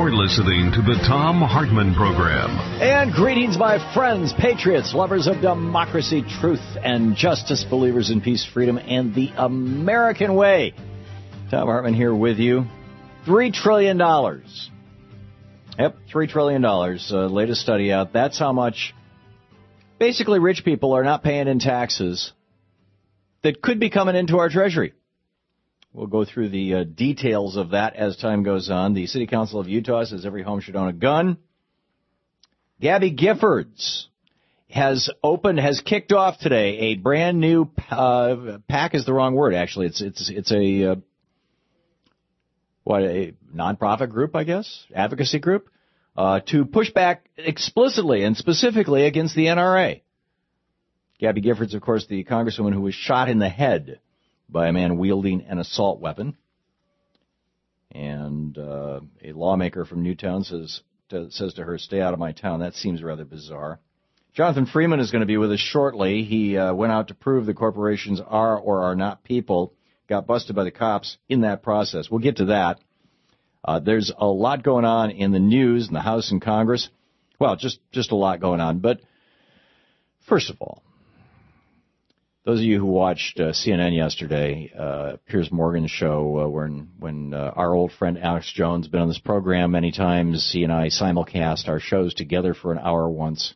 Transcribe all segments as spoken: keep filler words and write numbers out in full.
You're listening to the Thom Hartmann Program. And greetings, my friends, patriots, lovers of democracy, truth, and justice, believers in peace, freedom, and the American way. Thom Hartmann here with you. Three trillion dollars. Yep, three trillion dollars. Uh, latest study out. That's how much basically rich people are not paying in taxes that could be coming into our treasury. We'll go through the uh, details of that as time goes on. The City Council of Utah says every home should own a gun. Gabby Giffords has opened, has kicked off today a brand new uh, PAC is the wrong word, actually. It's it's it's a uh, what a nonprofit group, I guess, advocacy group, uh, to push back explicitly and specifically against the N R A. Gabby Giffords, of course, the congresswoman who was shot in the head by a man wielding an assault weapon. And uh, a lawmaker from Newtown says to, says to her, stay out of my town. That seems rather bizarre. Jonathan Freeman is going to be with us shortly. He uh, went out to prove the corporations are or are not people, got busted by the cops in that process. We'll get to that. Uh, there's a lot going on in the news, in the House and Congress. Well, just, just a lot going on. But first of all, those of you who watched uh, C N N yesterday, uh, Piers Morgan's show, uh, when when uh, our old friend Alex Jones been on this program many times, he and I simulcast our shows together for an hour once.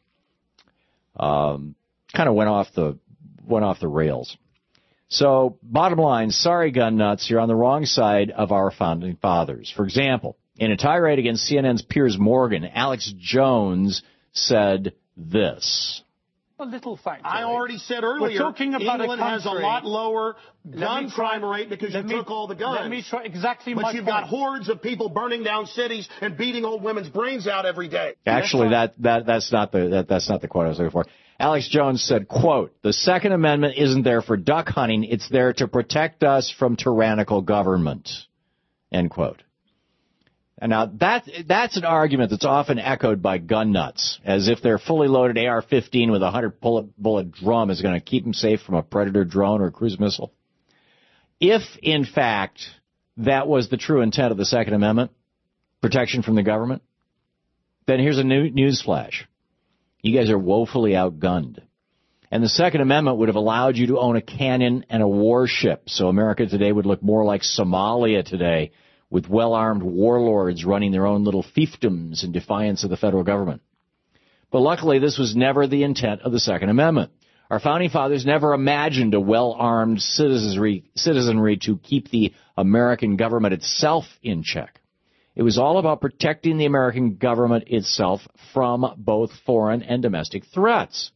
Um, kind of went off the went off the rails. So, bottom line, sorry, gun nuts, you're on the wrong side of our founding fathers. For example, in a tirade against C N N's Piers Morgan, Alex Jones said this. A little fact. I already said earlier, We're talking about England a has a lot lower gun try, crime rate because you me, took all the guns. Let me try exactly but my you've point. got hordes of people burning down cities and beating old women's brains out every day. Actually, that, that that's not the that, that's not the quote I was looking for. Alex Jones said, quote, the Second Amendment isn't there for duck hunting. It's there to protect us from tyrannical government, end quote. And now that that's an argument that's often echoed by gun nuts, as if their fully loaded A R fifteen with a hundred bullet, bullet drum is going to keep them safe from a Predator drone or a cruise missile. If, in fact, that was the true intent of the Second Amendment, protection from the government, then here's a new news flash. You guys are woefully outgunned. And the Second Amendment would have allowed you to own a cannon and a warship, so America today would look more like Somalia today, with well-armed warlords running their own little fiefdoms in defiance of the federal government. But luckily, this was never the intent of the Second Amendment. Our founding fathers never imagined a well-armed citizenry, citizenry to keep the American government itself in check. It was all about protecting the American government itself from both foreign and domestic threats.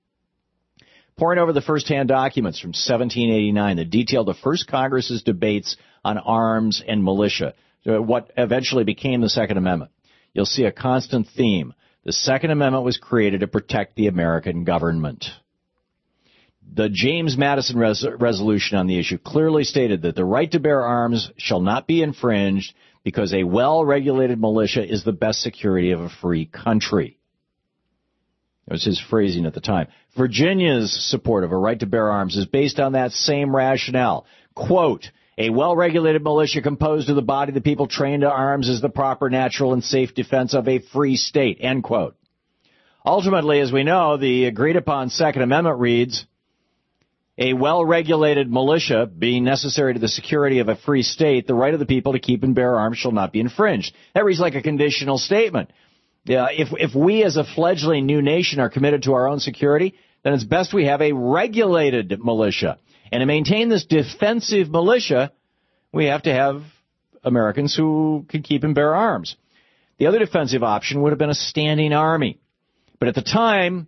Poring over the first-hand documents from seventeen eighty-nine that detailed the first Congress's debates on arms and militia, what eventually became the Second Amendment, you'll see a constant theme. The Second Amendment was created to protect the American government. The James Madison res- resolution on the issue clearly stated that the right to bear arms shall not be infringed because a well-regulated militia is the best security of a free country. It was his phrasing at the time. Virginia's support of a right to bear arms is based on that same rationale. Quote, a well-regulated militia composed of the body of the people trained to arms is the proper, natural, and safe defense of a free state, end quote. Ultimately, as we know, the agreed-upon Second Amendment reads, a well-regulated militia being necessary to the security of a free state, the right of the people to keep and bear arms shall not be infringed. That reads like a conditional statement. Yeah, if if we as a fledgling new nation are committed to our own security, then it's best we have a regulated militia. And to maintain this defensive militia, we have to have Americans who can keep and bear arms. The other defensive option would have been a standing army. But at the time,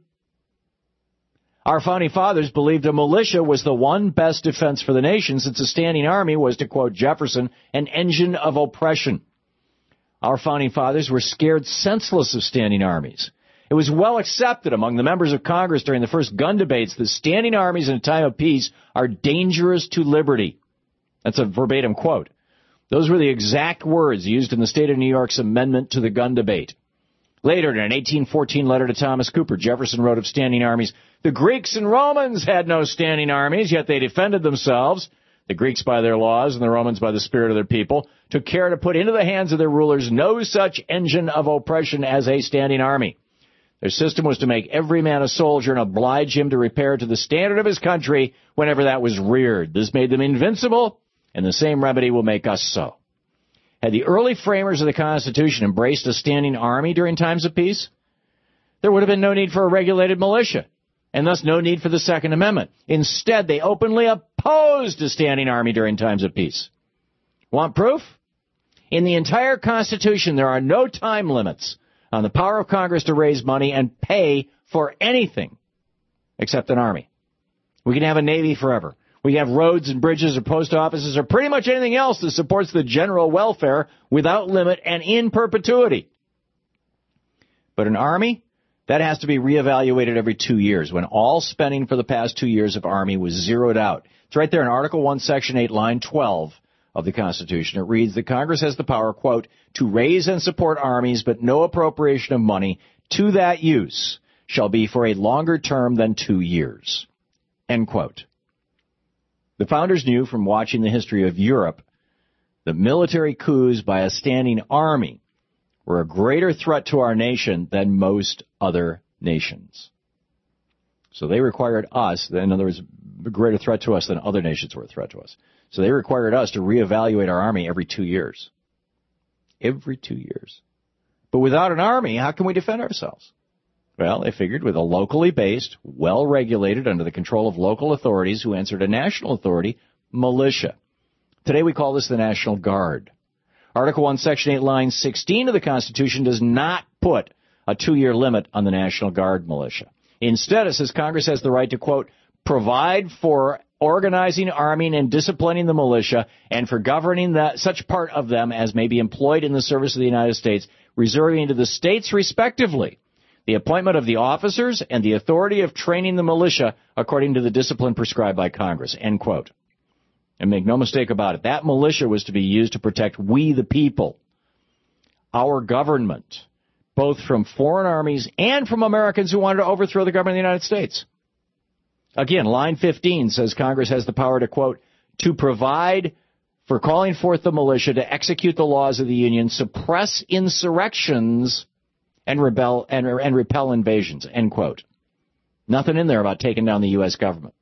our founding fathers believed a militia was the one best defense for the nation, since a standing army was, to quote Jefferson, an engine of oppression. Our founding fathers were scared senseless of standing armies. It was well accepted among the members of Congress during the first gun debates that standing armies in a time of peace are dangerous to liberty. That's a verbatim quote. Those were the exact words used in the state of New York's amendment to the gun debate. Later, in an eighteen fourteen letter to Thomas Cooper, Jefferson wrote of standing armies, the Greeks and Romans had no standing armies, yet they defended themselves. The Greeks by their laws and the Romans by the spirit of their people took care to put into the hands of their rulers no such engine of oppression as a standing army. Their system was to make every man a soldier and oblige him to repair to the standard of his country whenever that was reared. This made them invincible, and the same remedy will make us so. Had the early framers of the Constitution embraced a standing army during times of peace, there would have been no need for a regulated militia, and thus no need for the Second Amendment. Instead, they openly opposed a standing army during times of peace. Want proof? In the entire Constitution, there are no time limits on the power of Congress to raise money and pay for anything except an army. We can have a Navy forever. We can have roads and bridges or post offices or pretty much anything else that supports the general welfare without limit and in perpetuity. But an army, that has to be reevaluated every two years when all spending for the past two years of Army was zeroed out. It's right there in Article one, Section eight, line twelve of the Constitution. It reads that Congress has the power, quote, to raise and support armies, but no appropriation of money to that use shall be for a longer term than two years, end quote. The founders knew from watching the history of Europe that military coups by a standing army were a greater threat to our nation than most other nations. So they required us, in other words, a greater threat to us than other nations were a threat to us. So they required us to reevaluate our army every two years. Every two years. But without an army, how can we defend ourselves? Well, they figured with a locally based, well-regulated, under the control of local authorities who answer to national authority, militia. Today we call this the National Guard. Article one, Section eight, line sixteen of the Constitution does not put a two-year limit on the National Guard militia. Instead, it says Congress has the right to, quote, provide for organizing, arming, and disciplining the militia, and for governing that, such part of them as may be employed in the service of the United States, reserving to the states respectively the appointment of the officers and the authority of training the militia according to the discipline prescribed by Congress, end quote. And make no mistake about it, that militia was to be used to protect we the people, our government, both from foreign armies and from Americans who wanted to overthrow the government of the United States. Again, line fifteen says Congress has the power to, quote, to provide for calling forth the militia to execute the laws of the Union, suppress insurrections, and rebel and, and repel invasions, end quote. Nothing in there about taking down the U S government.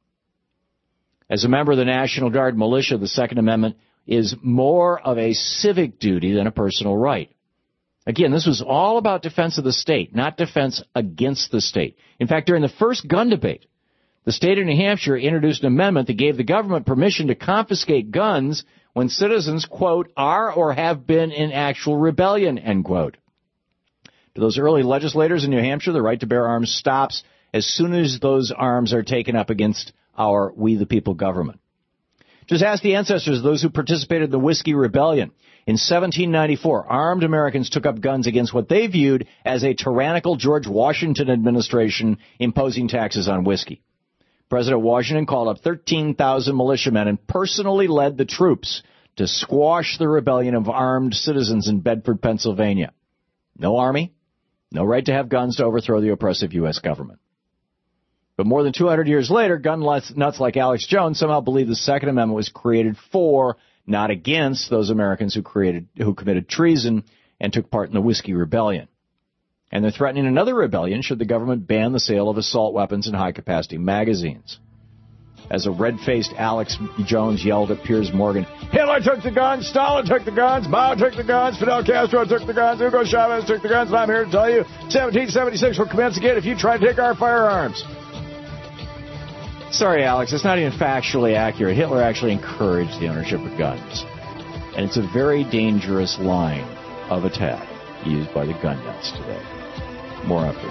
As a member of the National Guard militia, the Second Amendment is more of a civic duty than a personal right. Again, this was all about defense of the state, not defense against the state. In fact, during the first gun debate, the state of New Hampshire introduced an amendment that gave the government permission to confiscate guns when citizens, quote, are or have been in actual rebellion, end quote. To those early legislators in New Hampshire, the right to bear arms stops as soon as those arms are taken up against our we the people government. Just ask the ancestors of those who participated in the Whiskey Rebellion. In seventeen ninety-four, armed Americans took up guns against what they viewed as a tyrannical George Washington administration imposing taxes on whiskey. President Washington called up thirteen thousand militiamen and personally led the troops to squash the rebellion of armed citizens in Bedford, Pennsylvania. No army, no right to have guns to overthrow the oppressive U S government. But more than two hundred years later, gun nuts like Alex Jones somehow believe the Second Amendment was created for, not against, those Americans who created, who committed treason and took part in the Whiskey Rebellion. And they're threatening another rebellion should the government ban the sale of assault weapons and high-capacity magazines. As a red-faced Alex Jones yelled at Piers Morgan, Hitler took the guns, Stalin took the guns, Mao took the guns, Fidel Castro took the guns, Hugo Chavez took the guns, and I'm here to tell you, seventeen seventy-six will commence again if you try to take our firearms. Sorry, Alex, it's not even factually accurate. Hitler actually encouraged the ownership of guns. And it's a very dangerous line of attack used by the gun nuts today. More after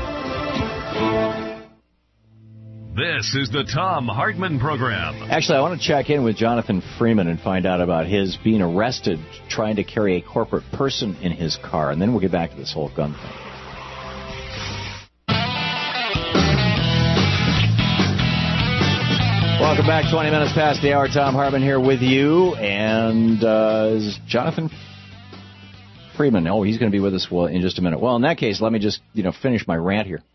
this. This is the Thom Hartmann Program. Actually, I want to check in with Jonathan Freeman and find out about his being arrested trying to carry a corporate person in his car. And then we'll get back to this whole gun thing. Welcome back. twenty minutes past the hour. Thom Hartmann here with you. And uh, is Jonathan Freeman. Oh, he's going to be with us well, in just a minute. Well, in that case, let me just, you know, finish my rant here.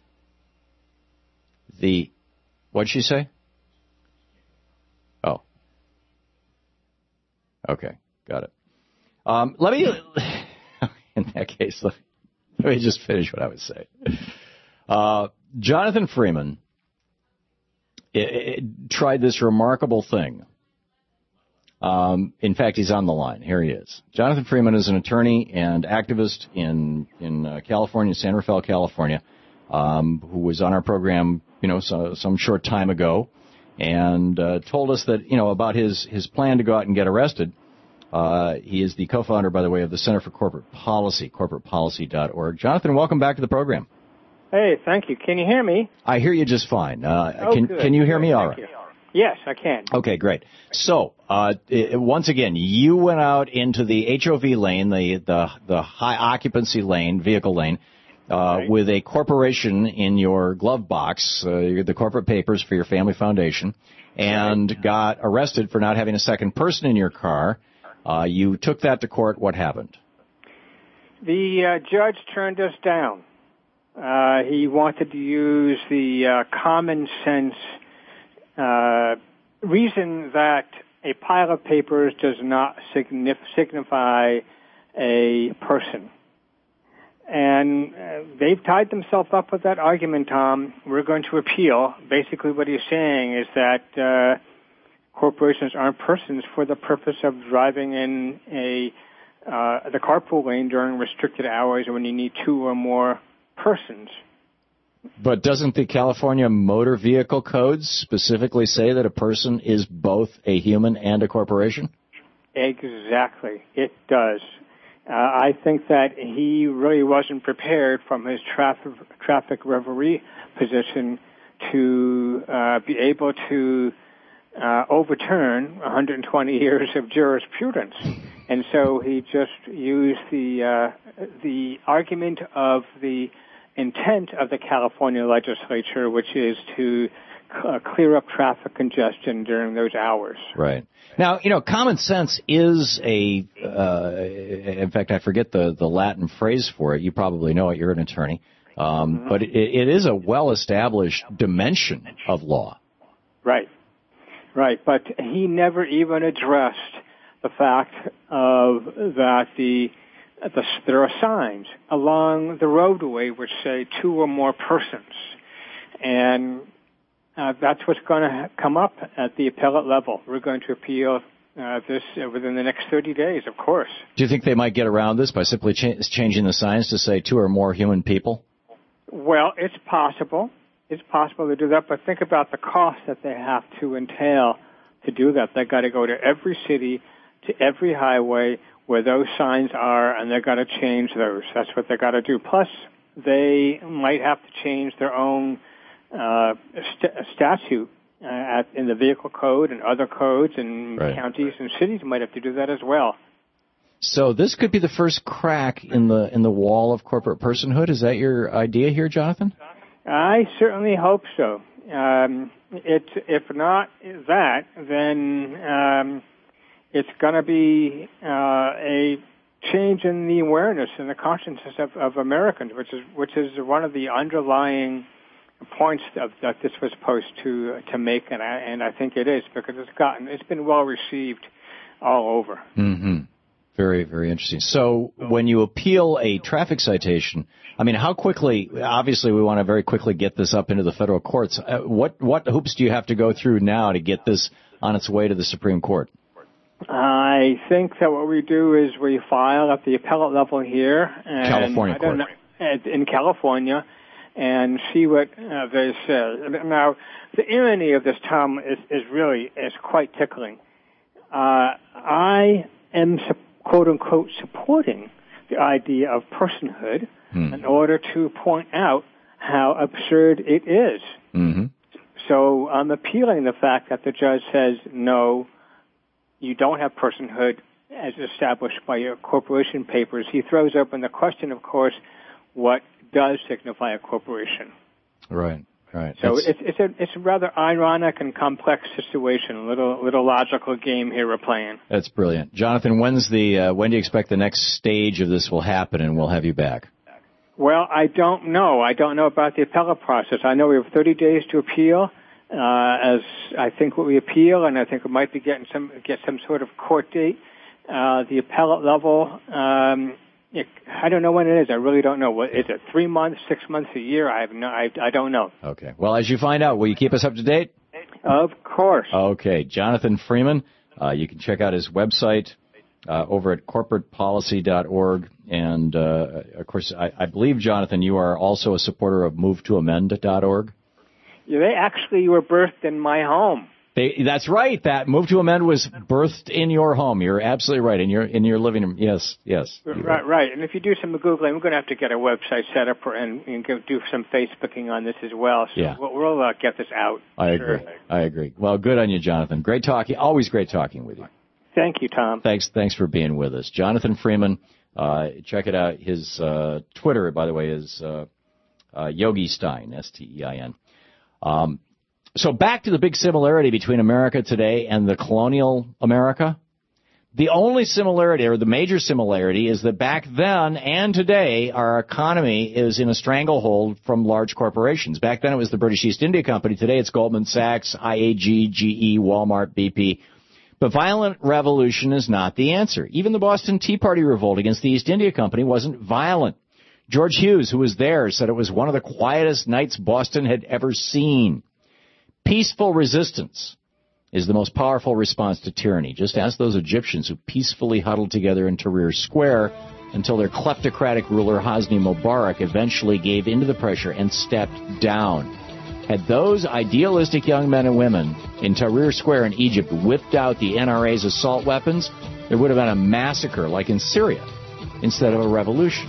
The, what'd she say? Oh. Okay, got it. Um, let me, in that case, let, let me just finish what I was saying. Uh, Jonathan Freeman it, it, tried this remarkable thing. Um, in fact, he's on the line. Here he is. Jonathan Freeman is an attorney and activist in in uh, California, San Rafael, California, um, who was on our program, you know, so, some short time ago, and uh, told us that, you know, about his his plan to go out and get arrested. Uh, he is the co-founder, by the way, of the Center for Corporate Policy, corporate policy dot org. Jonathan, welcome back to the program. Hey, thank you. Can you hear me? I hear you just fine. Uh, oh, can, good. can you hear good. me all thank right? You. Yes, I can. Okay, great. So, uh, it, once again, you went out into the H O V lane, the, the, the high occupancy lane, vehicle lane, uh, right. with a corporation in your glove box, uh, the corporate papers for your family foundation, and right. got arrested for not having a second person in your car. Uh, you took that to court. What happened? The uh, judge turned us down. Uh, he wanted to use the uh, common sense uh, reason that a pile of papers does not signif- signify a person. And uh, they've tied themselves up with that argument, Tom. We're going to appeal. Basically what he's saying is that uh, corporations aren't persons for the purpose of driving in a uh, the carpool lane during restricted hours when you need two or more persons. But doesn't the California Motor Vehicle Codes specifically say that a person is both a human and a corporation? Exactly. It does. Uh, I think that he really wasn't prepared from his traffic, traffic referee position to uh, be able to uh, overturn one hundred twenty years of jurisprudence. And so he just used the uh, the argument of the intent of the California legislature, which is to uh, clear up traffic congestion during those hours. Right. Now, you know, common sense is a, uh, in fact, I forget the, the Latin phrase for it. You probably know it. You're an attorney. Um, mm-hmm. But it, it is a well-established dimension of law. Right. Right. But he never even addressed the fact of that the, the there are signs along the roadway which say two or more persons. And Uh, that's what's going to come up at the appellate level. We're going to appeal uh, this uh, within the next thirty days, of course. Do you think they might get around this by simply cha- changing the signs to say two or more human people? Well, it's possible. It's possible to do that, but think about the cost that they have to entail to do that. They've got to go to every city, to every highway where those signs are, and they've got to change those. That's what they've got to do. Plus, they might have to change their own Uh, st- statute uh, at, in the vehicle code and other codes, and right. counties and cities might have to do that as well. So this could be the first crack in the in the wall of corporate personhood. Is that your idea here, Jonathan? I certainly hope so. Um, it, if not that, then um, it's going to be uh, a change in the awareness and the consciousness of, of Americans, which is which is one of the underlying points of, that this was supposed to to make, and I, and I think it is, because it's gotten it's been well received all over. Mm-hmm. Very, very interesting. So when you appeal a traffic citation, I mean, how quickly? Obviously, we want to very quickly get this up into the federal courts. Uh, what what hoops do you have to go through now to get this on its way to the Supreme Court? I think that what we do is we file at the appellate level here, and California I don't court. know, in California, and see what uh, they say. Now, the irony of this, Tom, is, is really is quite tickling. Uh, I am, quote unquote, supporting the idea of personhood hmm. in order to point out how absurd it is. Mm-hmm. So I'm appealing the fact that the judge says, no, you don't have personhood as established by your corporation papers. He throws open the question, of course, what does signify a corporation? Right, right. So it's, it's a it's a rather ironic and complex situation. A little little logical game here we're playing. That's brilliant, Jonathan. When's the uh, when do you expect the next stage of this will happen, and we'll have you back? Well, I don't know. I don't know about the appellate process. I know we have thirty days to appeal. Uh, as I think what we appeal, and I think we might be getting some get some sort of court date Uh, the appellate level, um, it, I don't know when it is. I really don't know. What is it? Three months, six months, a year? I have no. I, I don't know. Okay. Well, as you find out, will you keep us up to date? Of course. Okay. Jonathan Freeman. Uh, you can check out his website uh, over at corporate policy dot org. And, uh, of course, I, I believe, Jonathan, you are also a supporter of move to amend dot org. Yeah, they actually were birthed in my home. They, that's right. That Move to Amend was birthed in your home. You're absolutely right. In your in your living room. Yes, yes. Right, right, right. And if you do some Googling, we're going to have to get a website set up for, and, and go do some Facebooking on this as well. So yeah. we'll, we'll uh, get this out. I agree. Sure. I agree. Well, good on you, Jonathan. Great talking. Always great talking with you. Thank you, Tom. Thanks. Thanks for being with us, Jonathan Freeman. Uh, check it out. His uh, Twitter, by the way, is uh, uh, Yogi Stein. S T E I N. Um, So back to the big similarity between America today and the colonial America. The only similarity, or the major similarity, is that back then and today, our economy is in a stranglehold from large corporations. Back then it was the British East India Company. Today it's Goldman Sachs, I A G, G E, Walmart, B P. But violent revolution is not the answer. Even the Boston Tea Party revolt against the East India Company wasn't violent. George Hughes, who was there, said it was one of the quietest nights Boston had ever seen. Peaceful resistance is the most powerful response to tyranny. Just ask those Egyptians who peacefully huddled together in Tahrir Square until their kleptocratic ruler Hosni Mubarak eventually gave into the pressure and stepped down. Had those idealistic young men and women in Tahrir Square in Egypt whipped out the N R A's assault weapons, there would have been a massacre like in Syria instead of a revolution.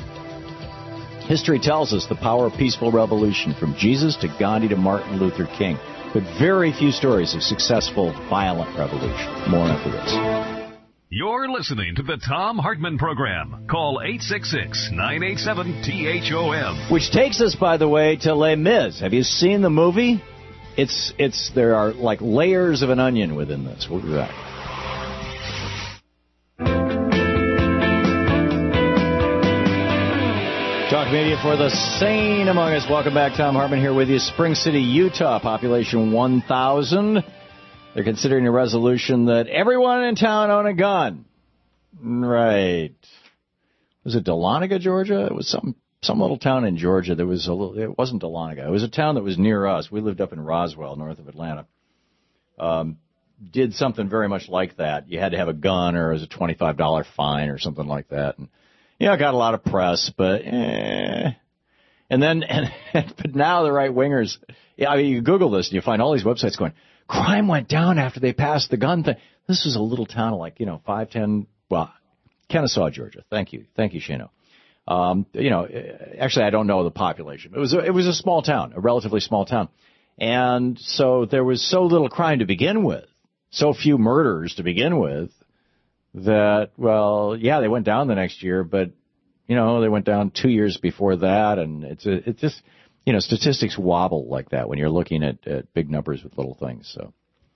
History tells us the power of peaceful revolution, from Jesus to Gandhi to Martin Luther King. But very few stories of successful, violent revolution. More after this. You're listening to the Thom Hartmann Program. Call eight six six, nine eight seven, T H O M. Which takes us, by the way, to Les Mis. Have you seen the movie? It's, it's, there are like layers of an onion within this. We'll be back. Talk media for the sane among us. Welcome back. Thom Hartmann here with you. Spring City, Utah, population one thousand. They're considering a resolution that everyone in town own a gun. Right. Was it Dahlonega, Georgia? It was some some little town in Georgia. There was a little, it wasn't Dahlonega. It was a town that was near us. We lived up in Roswell, north of Atlanta. Um, did something very much like that. You had to have a gun, or it was a twenty-five dollars fine or something like that. And yeah, got a lot of press, but eh. And then, and, but now the right wingers, yeah, I mean, you Google this and you find all these websites going, crime went down after they passed the gun thing. This is a little town of like, you know, five, ten, well, Kennesaw, Georgia. Thank you. Thank you, Shano. Um, you know, actually, I don't know the population. It was, a, it was a small town, a relatively small town. And so there was so little crime to begin with, so few murders to begin with, that, well, yeah, they went down the next year, but, you know, they went down two years before that, and it's a, it's just, you know, statistics wobble like that when you're looking at, at big numbers with little things. So,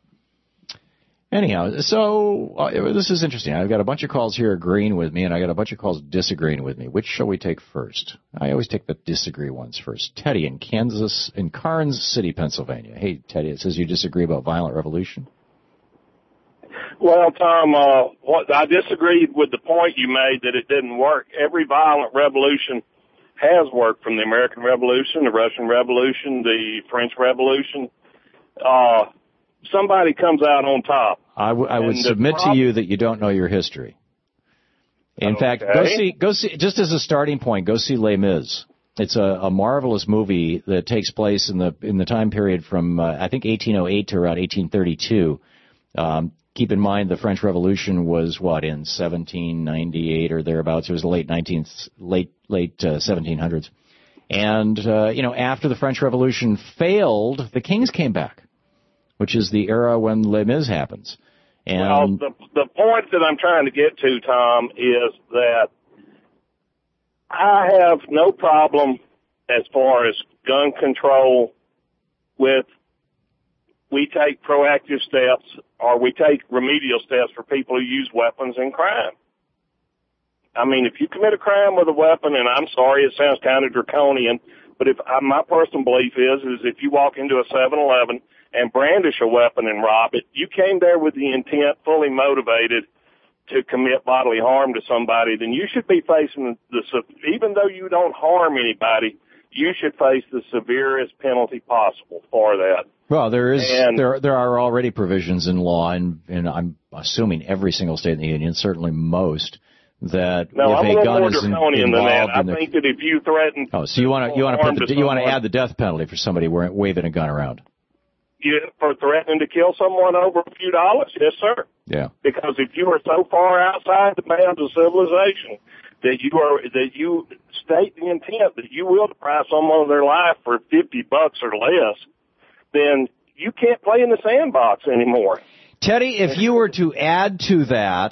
anyhow, so uh, this is interesting. I've got a bunch of calls here agreeing with me, and I got a bunch of calls disagreeing with me. Which shall we take first? I always take the disagree ones first. Teddy in Kansas, in Carnes City, Pennsylvania. Hey, Teddy, it says you disagree about violent revolution. Well, Tom, uh, what, I disagreed with the point you made that it didn't work. Every violent revolution has worked, from the American Revolution, the Russian Revolution, the French Revolution. Uh, somebody comes out on top. I, w- I would submit prob- to you that you don't know your history. In okay. fact, go see, go see, just as a starting point, go see Les Mis. It's a, a marvelous movie that takes place in the in the time period from, uh, I think, eighteen oh eight to around eighteen thirty-two. Um, Keep in mind, the French Revolution was what, in seventeen ninety-eight or thereabouts. It was the late nineteenth, late late uh, seventeen hundreds. And uh, you know, after the French Revolution failed, the kings came back, which is the era when Les Mis happens. And well, the the point that I'm trying to get to, Tom, is that I have no problem as far as gun control with we take proactive steps or we take remedial steps for people who use weapons in crime. I mean, if you commit a crime with a weapon, and I'm sorry, it sounds kind of draconian, but if uh, my personal belief is, is if you walk into a seven eleven and brandish a weapon and rob it, you came there with the intent, fully motivated to commit bodily harm to somebody, then you should be facing the, even though you don't harm anybody, you should face the severest penalty possible for that. Well, there is and, there there are already provisions in law, and, and I'm assuming every single state in the union, certainly most, that no, if I'm a, a little gun more is draconian than that. I in the, think that if you threaten, oh, so you want to you want to put the, you want to someone, add the death penalty for somebody waving a gun around? You, for threatening to kill someone over a few dollars, yes, sir. Yeah. Because if you are so far outside the bounds of civilization that you are that you state the intent that you will deprive someone of their life for fifty bucks or less, then you can't play in the sandbox anymore. Teddy, if you were to add to that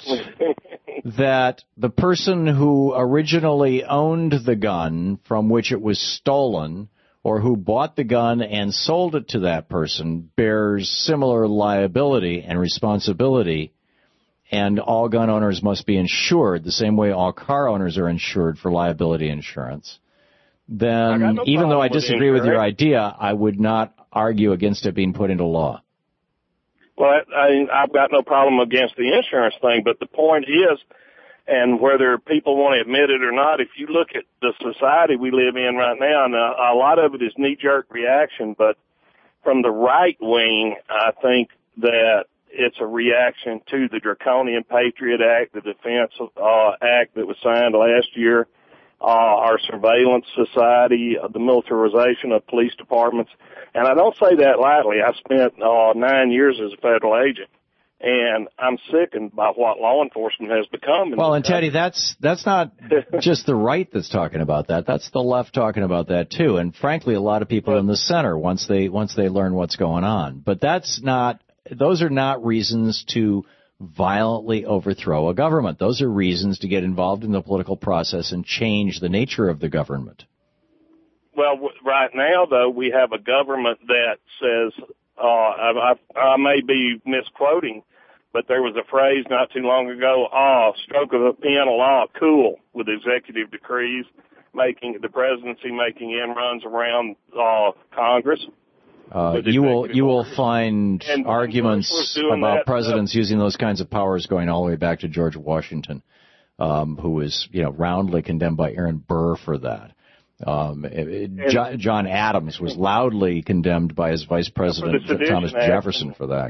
that the person who originally owned the gun from which it was stolen, or who bought the gun and sold it to that person, bears similar liability and responsibility, and all gun owners must be insured the same way all car owners are insured for liability insurance, then no even though I disagree with, with your idea, I would not argue against it being put into law. Well, I, I've got no problem against the insurance thing, but the point is, and whether people want to admit it or not, if you look at the society we live in right now, and a, a lot of it is knee-jerk reaction, but from the right wing, I think that it's a reaction to the Draconian Patriot Act, the Defense uh, Act that was signed last year, uh, our surveillance society, uh, the militarization of police departments. And I don't say that lightly. I spent uh, nine years as a federal agent. And I'm sickened by what law enforcement has become. Well, and Teddy, that's that's not just the right that's talking about that. That's the left talking about that too. And frankly, a lot of people in the center once they once they learn what's going on. But that's not; those are not reasons to violently overthrow a government. Those are reasons to get involved in the political process and change the nature of the government. Well, right now, though, we have a government that says. Uh, I, I, I may be misquoting, but there was a phrase not too long ago, ah, stroke of a pen, a law, cool, with executive decrees, making the presidency making inruns around uh, Congress. Uh, you will you will find and arguments about that, presidents uh, using those kinds of powers going all the way back to George Washington, um, who was, you know, roundly condemned by Aaron Burr for that. Um, it, John, John Adams was loudly condemned by his vice president, Thomas Act. Jefferson, for that.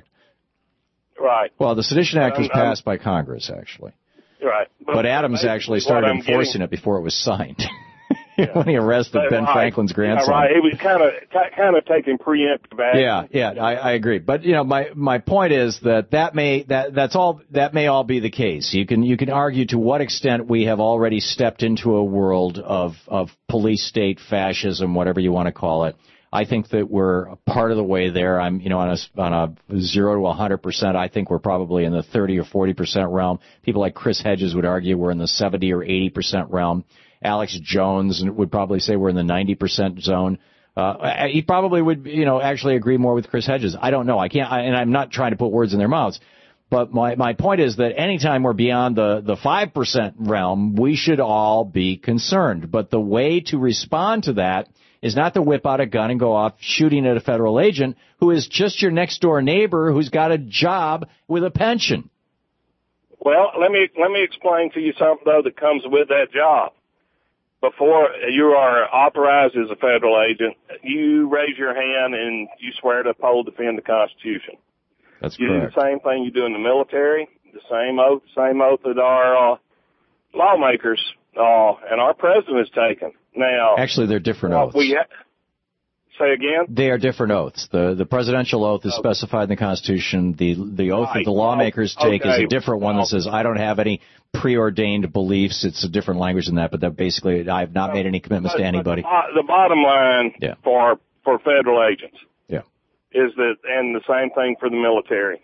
Right. Well, the Sedition Act was um, passed by Congress, actually. Right. But, but Adams actually started enforcing getting, it before it was signed. Yeah. When he arrested but, Ben right. Franklin's grandson. Yeah, right. It was kind of kind of taking preemptive action. Yeah, yeah, I, I agree. But you know, my my point is that that may that that's all that may all be the case. You can you can argue to what extent we have already stepped into a world of of police state fascism, whatever you want to call it. I think that we're a part of the way there. I'm, you know, on a, on a zero to a hundred percent. I think we're probably in the thirty or forty percent realm. People like Chris Hedges would argue we're in the seventy or eighty percent realm. Alex Jones would probably say we're in the ninety percent zone. Uh, he probably would, you know, actually agree more with Chris Hedges. I don't know. I can't, I, and I'm not trying to put words in their mouths. But my, my point is that anytime we're beyond the, the five percent realm, we should all be concerned. But the way to respond to that is not to whip out a gun and go off shooting at a federal agent who is just your next door neighbor who's got a job with a pension. Well, let me, let me explain to you something, though, that comes with that job. Before you are authorized as a federal agent, you raise your hand and you swear to uphold, defend the Constitution. That's you correct. do the same thing you do in the military, the same oath, same oath that our uh, lawmakers uh, and our president has taken. Now, actually, they're different uh, oaths. We ha- Say again? They are different oaths. The the presidential oath is okay. specified in the Constitution. The the oath right. that the lawmakers take okay. is a different one that says, I don't have any preordained beliefs. It's a different language than that, but that basically, I've not made any commitments but, to anybody. The bottom line yeah. for for federal agents yeah. is that, and the same thing for the military,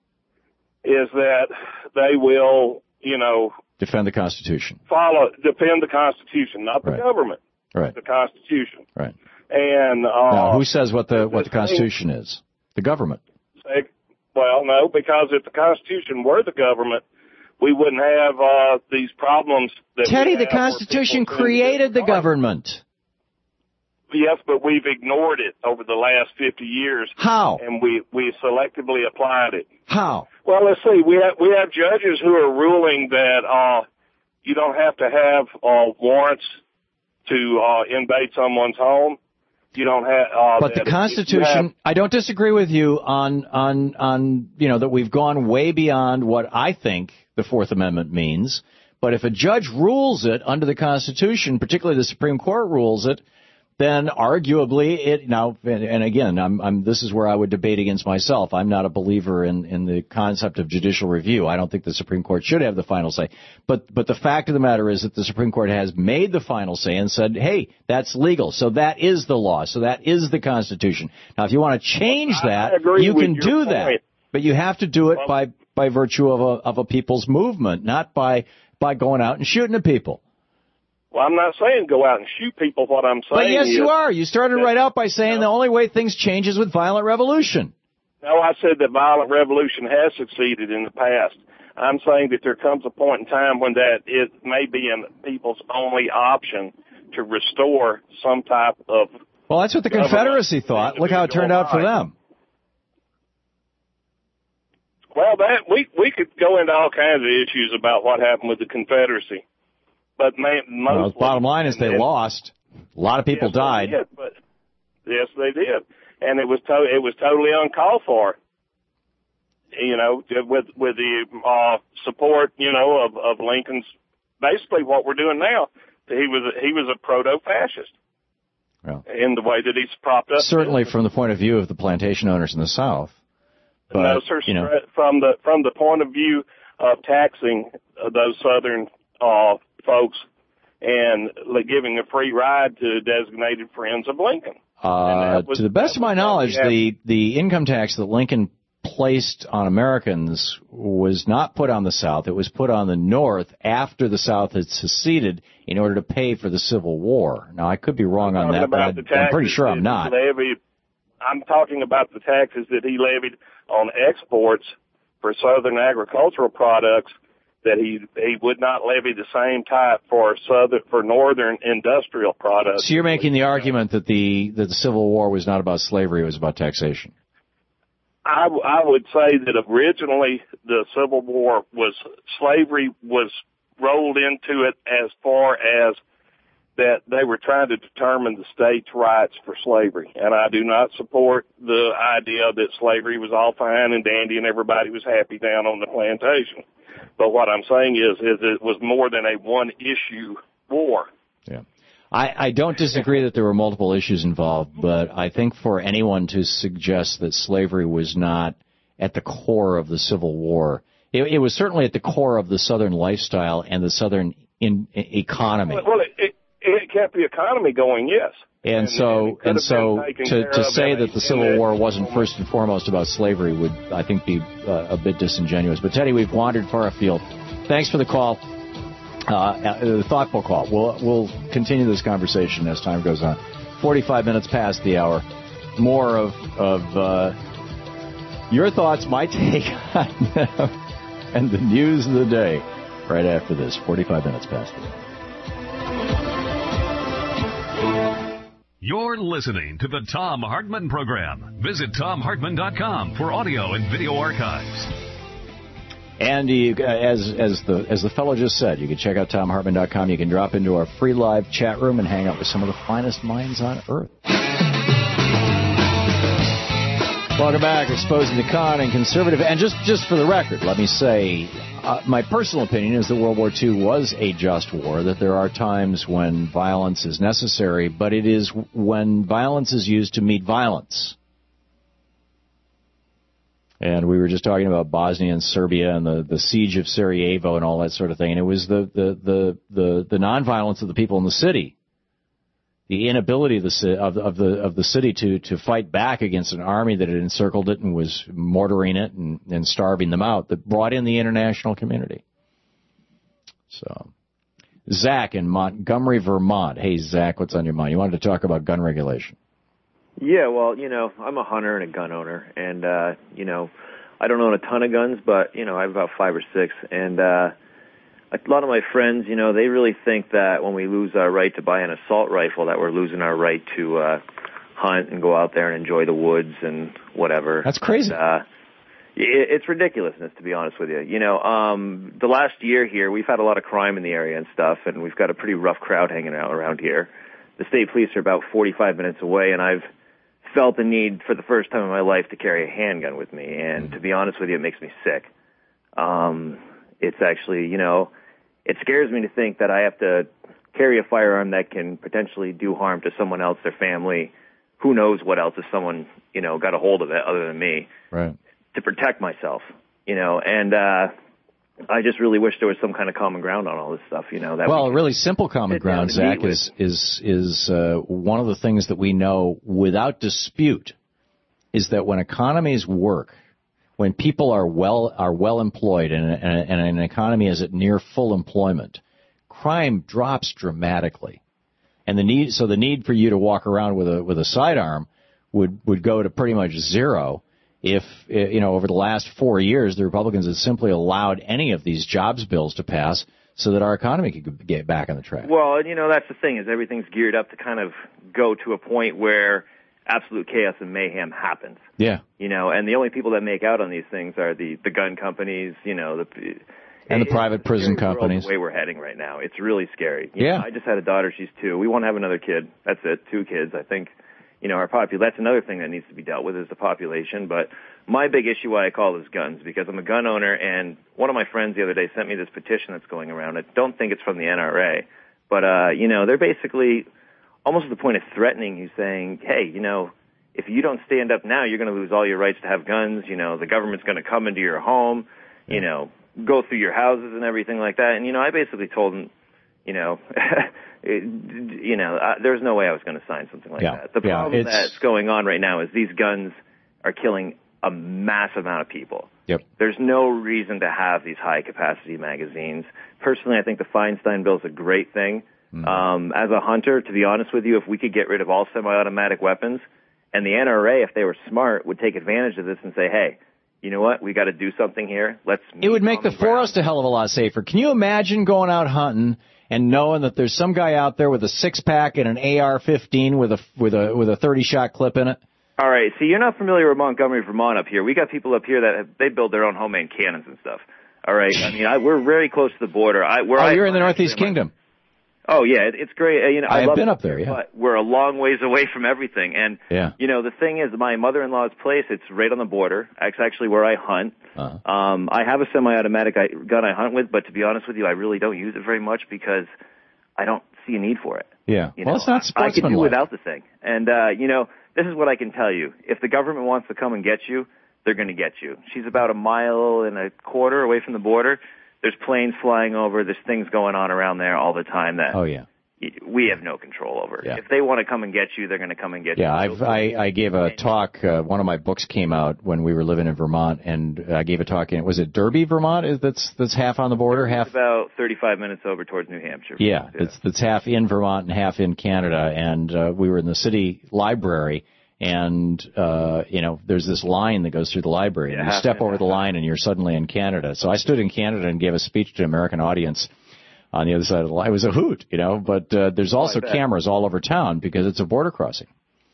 is that they will, you know, defend the Constitution. Follow, defend the Constitution, not the right. government, right. the Constitution. Right. And uh, now, who says what the what the Constitution thing, is? The government. Say, well, no, because if the Constitution were the government, we wouldn't have uh, these problems. That Teddy, the Constitution created the government. yes, but we've ignored it over the last fifty years. How? And we, we selectively applied it. How? Well, let's see. We have, we have judges who are ruling that, uh, you don't have to have, uh, warrants to, uh, invade someone's home. You don't have, uh, but the Constitution, have, I don't disagree with you on, on, on, you know, that we've gone way beyond what I think the Fourth Amendment means. But if a judge rules it under the Constitution, particularly the Supreme Court rules it, then arguably it now, and, and again, I'm, I'm, this is where I would debate against myself. I'm not a believer in, in the concept of judicial review. I don't think the Supreme Court should have the final say. But, but the fact of the matter is that the Supreme Court has made the final say and said, hey, that's legal. So that is the law. So that is the Constitution. Now, if you want to change that, you can do that. But you have to do it by, by virtue of a, of a people's movement, not by, by going out and shooting at people. Well, I'm not saying go out and shoot people. What I'm saying But yes, is, you are. You started that, right out by saying no. the only way things change is with violent revolution. No, I said that violent revolution has succeeded in the past. I'm saying that there comes a point in time when that it may be in people's only option to restore some type of. Well, that's what the Confederacy thought. Look how it turned out for them. Well, that we we could go into all kinds of issues about what happened with the Confederacy. But man, mostly, well, the bottom line is they and, lost. A lot of people yes, died. They did, but yes, they did, and it was to, it was totally uncalled for. You know, with with the uh, support, you know, of, of Lincoln's. Basically, what we're doing now, he was a, he was a proto-fascist well, in the way that he's propped up. Certainly, from the point of view of the plantation owners in the South. But, no, sir. You know. From the from the point of view of taxing uh, those Southern uh, folks and giving a free ride to designated friends of Lincoln. Uh, was, to the best of my knowledge, the, the income tax that Lincoln placed on Americans was not put on the South. It was put on the North after the South had seceded in order to pay for the Civil War. Now, I could be wrong on that, but I, I'm pretty sure I'm not. Levied, I'm talking about the taxes that he levied on exports for Southern agricultural products that he he would not levy the same type for southern for northern industrial products. So you're making the argument that the that the Civil War was not about slavery; it was about taxation. I, I would say that originally the Civil War was slavery was rolled into it as far as that they were trying to determine the state's rights for slavery, and I do not support the idea that slavery was all fine and dandy and everybody was happy down on the plantation. But what I'm saying is, is it was more than a one-issue war. Yeah. I, I don't disagree that there were multiple issues involved, but I think for anyone to suggest that slavery was not at the core of the Civil War, it, it was certainly at the core of the Southern lifestyle and the Southern in, economy. Well, it, it, it kept the economy going, yes. And, and so, and, and so to, to say that the Civil War wasn't first and foremost about slavery would, I think, be uh, a bit disingenuous. But, Teddy, we've wandered far afield. Thanks for the call, uh, the thoughtful call. We'll, we'll continue this conversation as time goes on. forty-five minutes past the hour. More of, of uh, your thoughts, my take on them, and the news of the day right after this. forty-five minutes past the hour. You're listening to the Thom Hartmann Program. Visit Thom Hartmann dot com for audio and video archives. And you, as as the as the fellow just said, you can check out Thom Hartmann dot com. You can drop into our free live chat room and hang out with some of the finest minds on earth. Welcome back, Exposing the Con and Conservative. And just, just for the record, let me say, uh, my personal opinion is that World War Two was a just war, that there are times when violence is necessary, but it is when violence is used to meet violence. And we were just talking about Bosnia and Serbia and the, the siege of Sarajevo and all that sort of thing. And it was the, the, the, the, the nonviolence of the people in the city, the inability of the, of, of the, of the city to, to fight back against an army that had encircled it and was mortaring it and, and starving them out, that brought in the international community. So, Zach in Montgomery, Vermont. Hey, Zach, what's on your mind? You wanted to talk about gun regulation. Yeah, well, you know, I'm a hunter and a gun owner, and, uh, you know, I don't own a ton of guns, but, you know, I have about five or six, and uh, a lot of my friends, you know, they really think that when we lose our right to buy an assault rifle, that we're losing our right to uh, hunt and go out there and enjoy the woods and whatever. That's crazy. And, uh, it, it's ridiculousness, to be honest with you. You know, um, the last year here, we've had a lot of crime in the area and stuff, and we've got a pretty rough crowd hanging out around here. The state police are about forty-five minutes away, and I've felt the need for the first time in my life to carry a handgun with me, and mm-hmm. to be honest with you, it makes me sick. Um, it's actually, you know, it scares me to think that I have to carry a firearm that can potentially do harm to someone else, their family, who knows what else if someone, you know, got a hold of it other than me. Right. To protect myself, you know, and uh, I just really wish there was some kind of common ground on all this stuff, you know. That well, we a really simple common ground, Zach, is is is uh, one of the things that we know without dispute is that when economies work, when people are well are well employed and, and, and an economy is at near full employment, crime drops dramatically, and the need so the need for you to walk around with a with a sidearm would would go to pretty much zero if, you know, over the last four years the Republicans had simply allowed any of these jobs bills to pass so that our economy could get back on the track. Well, and you know that's the thing is everything's geared up to kind of go to a point where absolute chaos and mayhem happens. Yeah. You know, and the only people that make out on these things are the, the gun companies, you know, the and the private prison companies. The way we're heading right now, it's really scary. You yeah. know, I just had a daughter; she's two. We won't have another kid. That's it. Two kids. I think, you know, our popul. That's another thing that needs to be dealt with is the population. But my big issue why I call is guns because I'm a gun owner, and one of my friends the other day sent me this petition that's going around. I don't think it's from the N R A, but uh, you know, they're basically almost to the point of threatening you, saying, hey, you know, if you don't stand up now, you're going to lose all your rights to have guns. You know, the government's going to come into your home, you know, go through your houses and everything like that. And, you know, I basically told them, you know, it, you know, uh, there's no way I was going to sign something like yeah. that. The yeah, problem it's... that's going on right now is these guns are killing a massive amount of people. Yep. There's no reason to have these high-capacity magazines. Personally, I think the Feinstein bill is a great thing. Mm. Um, as a hunter, to be honest with you, if we could get rid of all semi-automatic weapons, and the N R A, if they were smart, would take advantage of this and say, hey, you know what, we got to do something here. Let's. It would make the, the forest a hell of a lot safer. Can you imagine going out hunting and knowing that there's some guy out there with a six-pack and an A R fifteen with a with a with a thirty-shot clip in it? All right, see, you're not familiar with Montgomery, Vermont up here. We got people up here that have, they build their own homemade cannons and stuff. All right, I mean, I, we're very close to the border. I, where oh, I, you're in the Northeast Kingdom. Oh yeah, it's great. You know, I, I have love been it, up there. Yeah, but we're a long ways away from everything. And yeah. you know, the thing is, my mother-in-law's place, it's right on the border. It's actually where I hunt. Uh-huh. Um, I have a semi-automatic gun I hunt with, but to be honest with you, I really don't use it very much because I don't see a need for it. Yeah, you well, know, it's not sportsmanlike. I could do without the thing. And uh, you know, this is what I can tell you: if the government wants to come and get you, they're going to get you. She's about a mile and a quarter away from the border. There's planes flying over. There's things going on around there all the time that. Oh yeah. We have no control over. Yeah. If they want to come and get you, they're going to come and get yeah, you. Yeah, I I gave a talk. Uh, one of my books came out when we were living in Vermont, and I gave a talk in, was it Derby, Vermont? Is That's that's half on the border? It's half about thirty-five minutes over towards New Hampshire. Yeah, yeah. It's, it's half in Vermont and half in Canada, and uh, we were in the city library, and, uh, you know, there's this line that goes through the library, yeah, and you step over the line, and you're suddenly in Canada. So I stood in Canada and gave a speech to an American audience on the other side of the line. It was a hoot, you know, but uh, there's also oh, cameras all over town because it's a border crossing.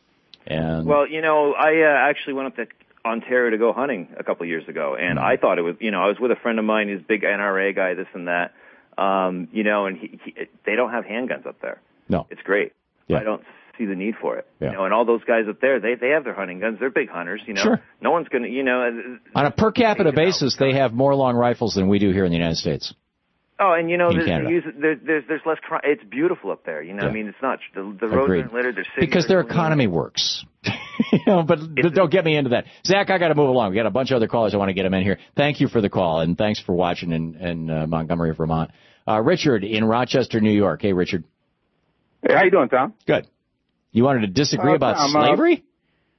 And well, you know, I uh, actually went up to Ontario to go hunting a couple of years ago, and mm-hmm. I thought it was, you know, I was with a friend of mine, he's a big N R A guy, this and that, um, you know, and he, he, they don't have handguns up there. No. It's great. Yeah. I don't see the need for it. Yeah. You know, and all those guys up there, they they have their hunting guns. They're big hunters, you know. Sure. No one's going to, you know. On a per capita basis, they have more long rifles than we do here in the United States. Oh, and you know, there's, use, there's, there's there's less crime. It's beautiful up there. You know, yeah. I mean, it's not the, the roads Agreed. aren't littered. There's because their economy works. you know, but it's, don't get me into that. Zach, I got to move along. We got a bunch of other callers. I want to get them in here. Thank you for the call, and thanks for watching in, in uh, Montgomery, Vermont. Uh, Richard in Rochester, New York. Hey, Richard. Hey, how you doing, Tom? Good. You wanted to disagree uh, about Tom, slavery? Uh,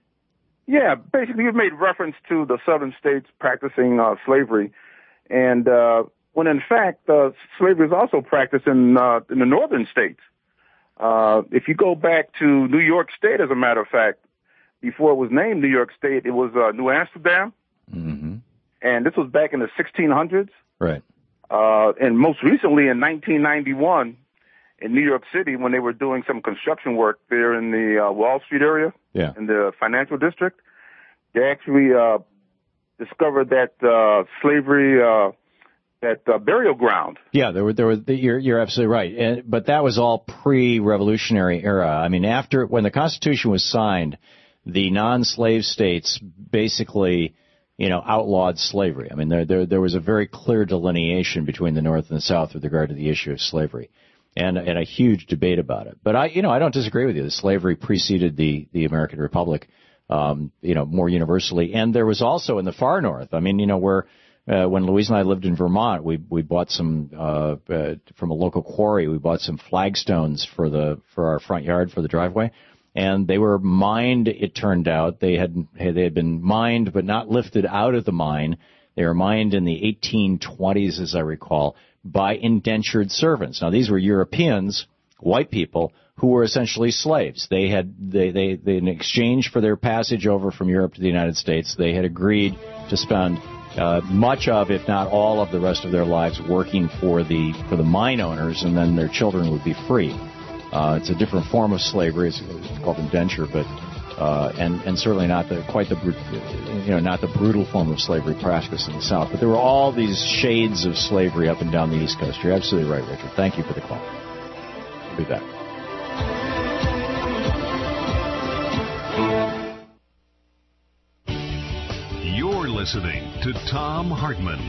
yeah, basically, you've made reference to the southern states practicing uh, slavery, and uh, when in fact uh, slavery is also practiced in, uh, in the northern states. Uh, if you go back to New York State, as a matter of fact, before it was named New York State, it was uh, New Amsterdam, mm-hmm. and this was back in the sixteen hundreds. Right. Uh, and most recently in nineteen ninety-one in New York City, when they were doing some construction work there in the uh, Wall Street area, yeah. in the financial district, they actually uh, discovered that uh, slavery, uh, that uh, burial ground. Yeah, there were, there were, you're, you're absolutely right. And, but that was all pre-revolutionary era. I mean, after, when the Constitution was signed, the non-slave states basically, you know, outlawed slavery. I mean, there, there, there was a very clear delineation between the North and the South with regard to the issue of slavery, and, and a huge debate about it. But I, you know, I don't disagree with you. The slavery preceded the, the American Republic, um, you know, more universally. And there was also in the far North. I mean, you know, where, Uh, when Louise and I lived in Vermont, we we bought some uh, uh, from a local quarry. We bought some flagstones for the for our front yard for the driveway, and they were mined. It turned out they had they had been mined but not lifted out of the mine. They were mined in the eighteen twenties, as I recall, by indentured servants. Now these were Europeans, white people, who were essentially slaves. They had they they, they in exchange for their passage over from Europe to the United States, they had agreed to spend Uh, much of, if not all, of the rest of their lives working for the for the mine owners, and then their children would be free. Uh, it's a different form of slavery. It's, it's called indenture, but uh, and and certainly not the quite the you know not the brutal form of slavery practiced in the South. But there were all these shades of slavery up and down the East Coast. You're absolutely right, Richard. Thank you for the call. We'll be back. You're listening to Thom Hartmann.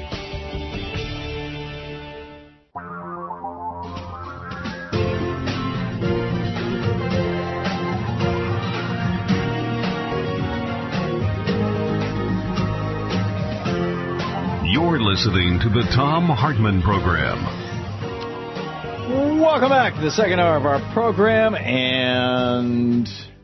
You're listening to the Thom Hartmann Program. Welcome back to the second hour of our program, and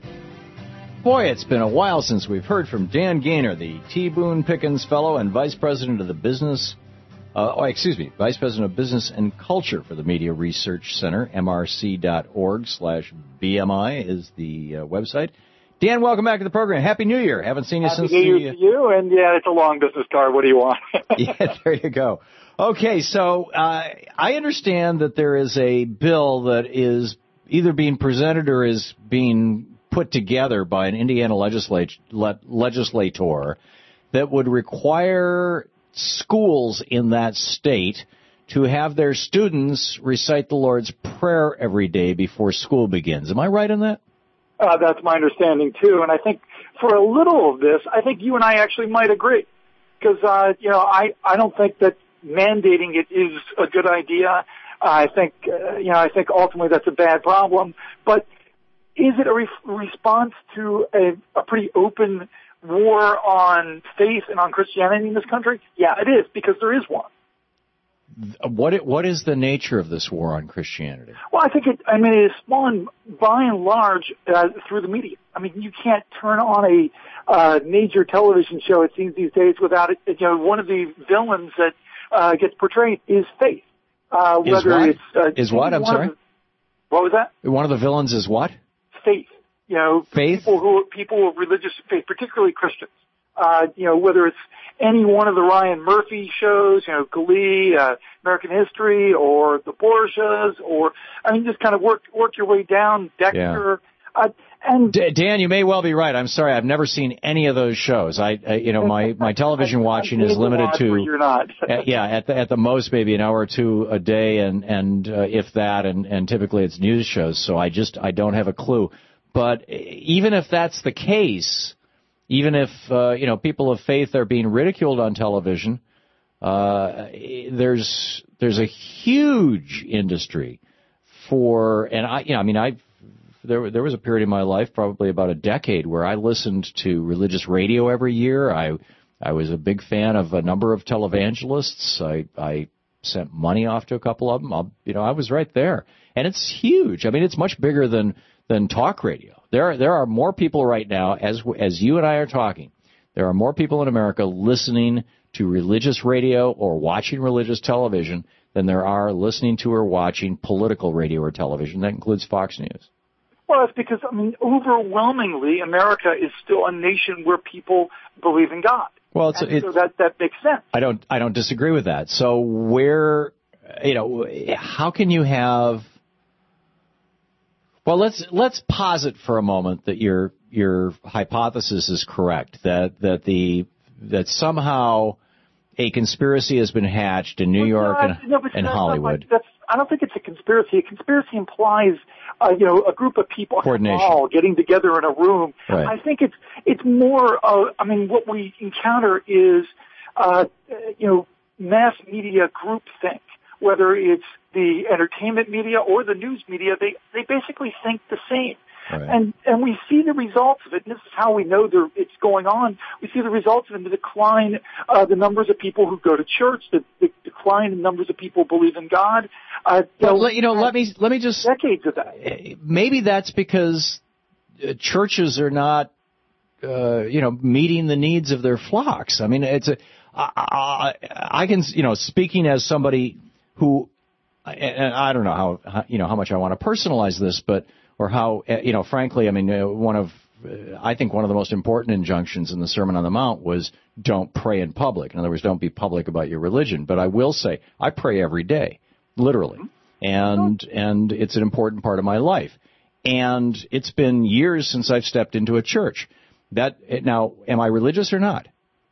boy, it's been a while since we've heard from Dan Gaynor, the T. Boone Pickens Fellow and Vice President of the Business, uh, oh, excuse me, Vice President of Business and Culture for the Media Research Center. M R C dot org slash B M I is the uh, website. Dan, welcome back to the program. Happy New Year. Haven't seen you Happy since New Year the... Uh, to you, and yeah, it's a long business card. What do you want? Yeah, there you go. Okay, so uh, I understand that there is a bill that is either being presented or is being put together by an Indiana legislat- le- legislator that would require schools in that state to have their students recite the Lord's Prayer every day before school begins. Am I right on that? Uh, that's my understanding, too. And I think for a little of this, I think you and I actually might agree. Because, uh, you know, I, I don't think that mandating it is a good idea. I think, uh, you know, I think ultimately that's a bad problem. But is it a re- response to a, a pretty open war on faith and on Christianity in this country? Yeah, it is, because there is one. What it, what is the nature of this war on Christianity? Well, I think it, I mean, it is spawned by and large uh, through the media. I mean, you can't turn on a uh, major television show, it seems these days, without it. You know, one of the villains that uh, gets portrayed is faith. Uh, is whether what? It's, uh, is what? I'm sorry? The, what was that? One of the villains is what? Faith. You know, faith? People who, people of religious faith, particularly Christians. Uh, you know, whether it's any one of the Ryan Murphy shows, you know, Glee, uh, American History, or the Borgias, or, I mean, just kind of work, work your way down, Dexter. Yeah. Uh, and D- Dan, you may well be right. I'm sorry, I've never seen any of those shows. I, I you know, my, my television watching is limited to, you're not. at, yeah, at the, at the most maybe an hour or two a day, and, and, uh, if that, and, and typically it's news shows, so I just, I don't have a clue. But even if that's the case, even if, uh, you know, people of faith are being ridiculed on television, uh, there's, there's a huge industry for, and I, you know, I mean, I, there, there was a period in my life, probably about a decade, where I listened to religious radio every year. I, I was a big fan of a number of televangelists. I, I sent money off to a couple of them. I'll, you know, I was right there. And it's huge. I mean, it's much bigger than, than talk radio. There are, there are more people right now, as as you and I are talking, there are more people in America listening to religious radio or watching religious television than there are listening to or watching political radio or television. That includes Fox News. Well, it's because, I mean, overwhelmingly, America is still a nation where people believe in God. Well, it's, and it, so that that makes sense. I don't I don't disagree with that. So where, you know, how can you have? Well, let's let's posit for a moment that your your hypothesis is correct, that that the that somehow a conspiracy has been hatched in New well, York no, and, no, but and that's Hollywood. Not, that's, I don't think it's a conspiracy. A conspiracy implies, uh, you know, a group of people all getting together in a room. Right. I think it's it's more. Uh, I mean, what we encounter is, uh, you know, mass media groupthink. Whether it's the entertainment media or the news media, they they basically think the same. Right. And and we see the results of it, and this is how we know there, it's going on. We see the results of it in the decline, uh, the numbers of people who go to church, the, the decline in numbers of people who believe in God. Uh, well, let, you know, let me let me just decades of that. Maybe that's because uh, churches are not, uh, you know, meeting the needs of their flocks. I mean, it's a I, I, I can, you know, speaking as somebody who, and I don't know how, how you know how much I want to personalize this, but. Or how, you know, frankly, I mean, uh, one of, uh, I think one of the most important injunctions in the Sermon on the Mount was don't pray in public. In other words, don't be public about your religion. But I will say, I pray every day, literally. And, and it's an important part of my life. And it's been years since I've stepped into a church. That, now, am I religious or not?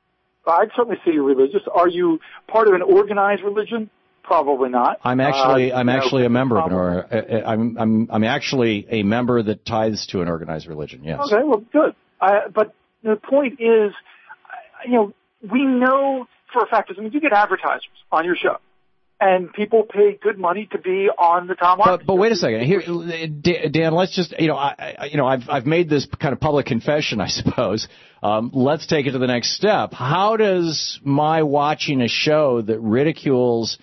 I'd certainly say you're religious. Are you part of an organized religion? Probably not. I'm actually uh, I'm actually know, a member of an probably. or I'm I'm I'm actually a member that tithes to an organized religion. Yes. Okay, well, good. Uh, but the point is, you know, we know for a fact. I mean, you get advertisers on your show, and people pay good money to be on the Tom Hartman. But, but wait a second, here, Dan. Let's just you know, I, I you know, I've I've made this kind of public confession, I suppose. Um, let's take it to the next step. How does my watching a show that ridicules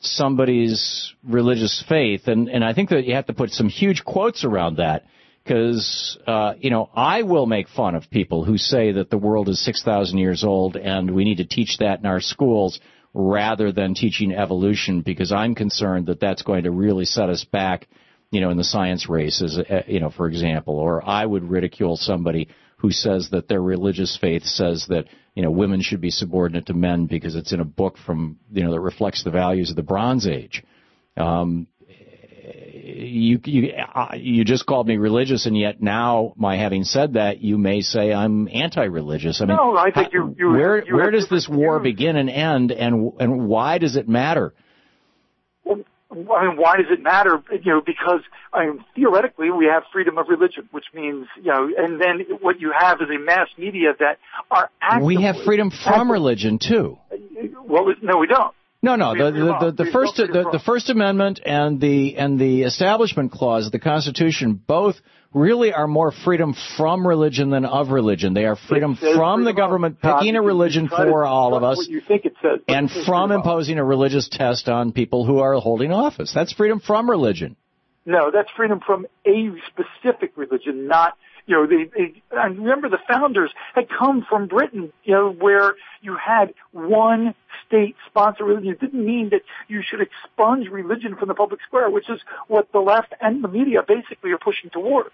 somebody's religious faith, and, and I think that you have to put some huge quotes around that, because, uh, you know, I will make fun of people who say that the world is six thousand years old and we need to teach that in our schools rather than teaching evolution, because I'm concerned that that's going to really set us back, you know, in the science race, as, uh, you know, for example. Or I would ridicule somebody who says that their religious faith says that, you know, women should be subordinate to men because it's in a book from, you know, that reflects the values of the Bronze Age. Um, you, you, you just called me religious, and yet now, my having said that, you may say I'm anti-religious. I mean, no, I think you, you, where, you where does this war views. begin and end, and, and why does it matter? Well, I mean, why does it matter? You know, because I mean, theoretically we have freedom of religion, which means, you know, and then what you have is a mass media that are actively... We have freedom from actively, religion too. Well, no, we don't. No, no. The the, the, the first the, the First Amendment and the and the Establishment Clause of the Constitution both really are more freedom from religion than of religion. They are freedom from the government picking a religion for all of us, and from imposing a religious test on people who are holding office. That's freedom from religion. No, that's freedom from a specific religion, not, you know, they, they, and remember the founders had come from Britain, you know, where you had one state-sponsored religion. It didn't mean that you should expunge religion from the public square, which is what the left and the media basically are pushing toward.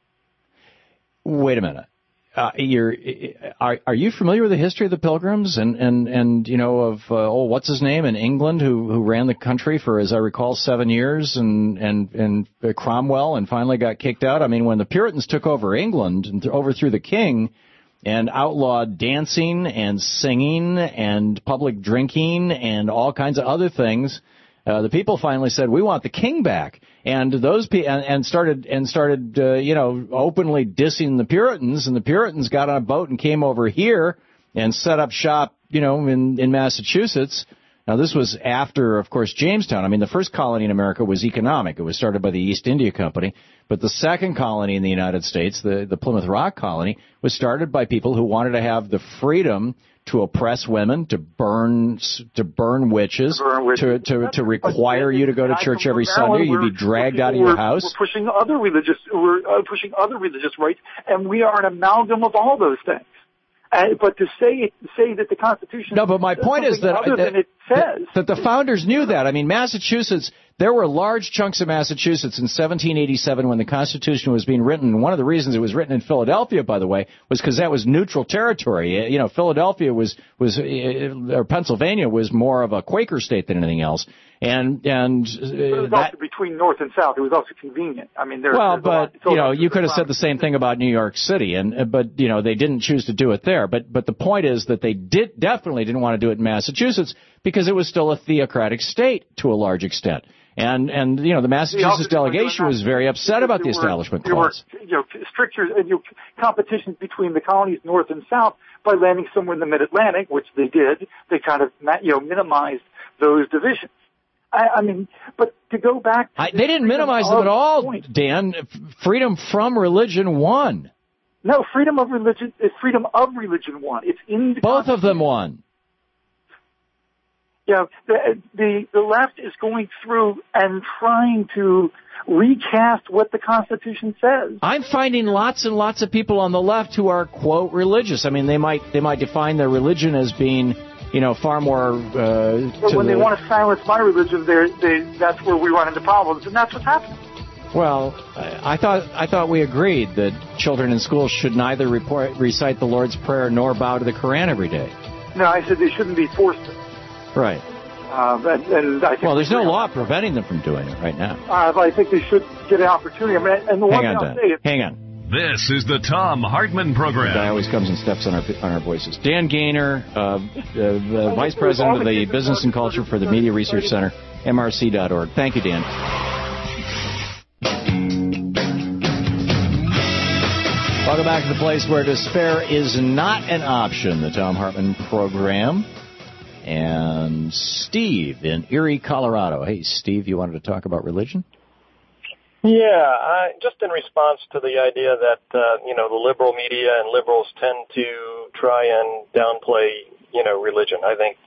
Wait a minute. Uh, you're, are, are you familiar with the history of the Pilgrims and, and, and you know, of, uh, oh, what's his name in England who, who ran the country for, as I recall, seven years and, and, and uh, Cromwell and finally got kicked out? I mean, when the Puritans took over England and overthrew the king and outlawed dancing and singing and public drinking and all kinds of other things, uh, the people finally said, we want the king back. And those pe- and, and started and started uh, you know openly dissing the Puritans, and the Puritans got on a boat and came over here and set up shop, you know, in in Massachusetts. Now this was after, of course, Jamestown. I mean, the first colony in America was economic. It was started by the East India Company, but the second colony in the United States, the the Plymouth Rock colony, was started by people who wanted to have the freedom to oppress women, to burn, to burn witches, to burn witches. to to, to require you to go to church every Sunday. You'd be dragged out of your house. We're pushing other religious, we're uh, pushing other religious rights, and we are an amalgam of all those things. And, but to say say that the Constitution no, but my point is that, other that, than it says that, that the founders knew that. I mean, Massachusetts, There were large chunks of Massachusetts in seventeen eighty-seven when the Constitution was being written. And one of the reasons it was written in Philadelphia, by the way, was because that was neutral territory. You know, Philadelphia was, was, or Pennsylvania was more of a Quaker state than anything else. And, and, uh, but it was that, also between North and South. It was also convenient. I mean, there, well, but, you know, you could have said the same thing about New York City, and, but, you know, they didn't choose to do it there. But, but the point is that they did, definitely didn't want to do it in Massachusetts because it was still a theocratic state to a large extent. And, and, you know, the Massachusetts delegation was very upset about the Establishment Clause. There were, you know, stricter, you know, competitions between the colonies North and South by landing somewhere in the Mid-Atlantic, which they did. They kind of, you know, minimized those divisions. I, I mean, but to go back to... I, they didn't minimize them at all, point. Dan. Freedom from religion won. No, freedom of religion, freedom of religion won. It's in the Both of them won. Yeah, the, the, the left is going through and trying to recast what the Constitution says. I'm finding lots and lots of people on the left who are, quote, religious. I mean, they might, they might define their religion as being... you know, far more... Uh, but when the, they want to silence my religion, they, that's where we run into problems, and that's what's happening. Well, I, I thought I thought we agreed that children in schools should neither report, recite the Lord's Prayer nor bow to the Koran every day. No, I said they shouldn't be forced to. Right. Uh, and, and I think well, there's no law preventing them from doing it right now. Uh, but I think they should get an opportunity. I mean, and the Hang one on, thing I'll Dan. say is... Hang on. This is the Tom Hartman Program. The guy always comes and steps on our on our voices. Dan Gaynor, uh, uh, the Vice President of the Business and Culture for the Media Research Center, M R C dot org. Thank you, Dan. Welcome back to the place where despair is not an option, the Tom Hartman Program. And Steve in Erie, Colorado. Hey, Steve, you wanted to talk about religion? Yeah, I, just in response to the idea that, uh, you know, the liberal media and liberals tend to try and downplay, you know, religion. I think,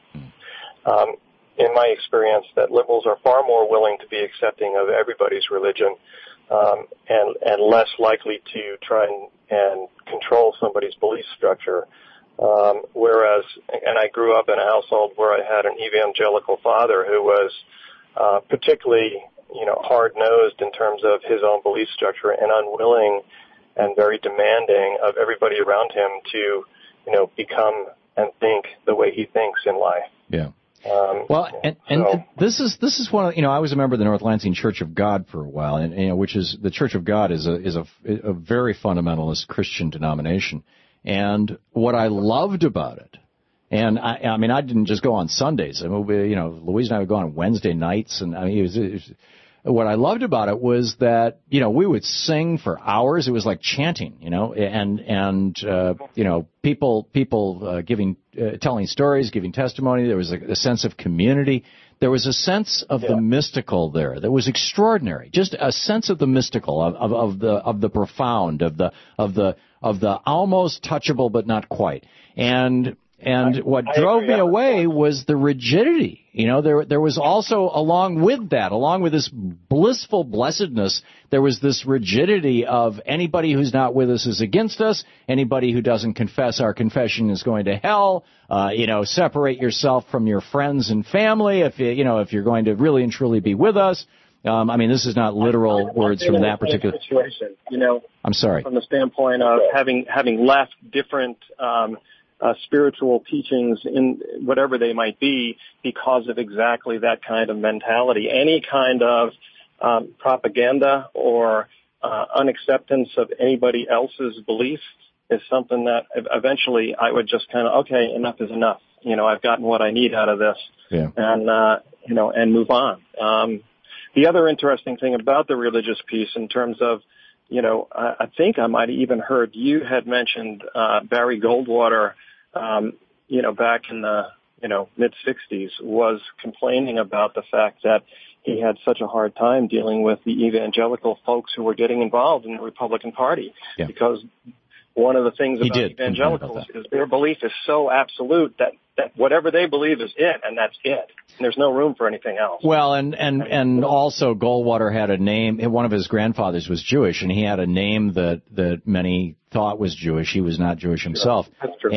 um, in my experience, that liberals are far more willing to be accepting of everybody's religion, um, and, and less likely to try and, and control somebody's belief structure. Um, whereas, and I grew up in a household where I had an evangelical father who was, uh, particularly, you know, hard-nosed in terms of his own belief structure and unwilling and very demanding of everybody around him to, you know, become and think the way he thinks in life. Yeah. Um, well, and, and so. this is this is one of, you know, I was a member of the North Lansing Church of God for a while, and, you know, which is the Church of God is a is a, a very fundamentalist Christian denomination, and what I loved about it. And I, I mean, I didn't just go on Sundays. I mean, we, you know, Louise and I would go on Wednesday nights, and I mean, it was, it was, what I loved about it was that, you know, we would sing for hours. It was like chanting, you know, and and uh, you know, people people uh, giving, uh, telling stories, giving testimony. There was a, a sense of community. There was a sense of yeah. the mystical there that was extraordinary. Just a sense of the mystical, of, of, of the of the profound, of the of the of the almost touchable but not quite. And And what I, I drove me away was the rigidity. You know, there there was also, along with that, along with this blissful blessedness, there was this rigidity of anybody who's not with us is against us. Anybody who doesn't confess our confession is going to hell. Uh, you know, separate yourself from your friends and family if you, you know, if you're going to really and truly be with us. Um, I mean, this is not literal I, words from that particular situation. You know, I'm sorry. From the standpoint of having having left different. Um, Uh, spiritual teachings in whatever they might be because of exactly that kind of mentality. Any kind of um, propaganda or uh, unacceptance of anybody else's beliefs is something that eventually I would just kind of, okay, enough is enough. You know, I've gotten what I need out of this, yeah. and uh, you know, and move on. Um, the other interesting thing about the religious piece, in terms of, you know, I, I think I might have even heard you had mentioned uh, Barry Goldwater. Um, you know, back in the, you know, mid sixties, was complaining about the fact that he had such a hard time dealing with the evangelical folks who were getting involved in the Republican Party. Yeah. Because one of the things he about did evangelicals about is their belief is so absolute that, that whatever they believe is it, and that's it. And there's no room for anything else. Well, and, and, and also Goldwater had a name, one of his grandfathers was Jewish, and he had a name that, that many thought was Jewish. He was not Jewish himself. That's true. And,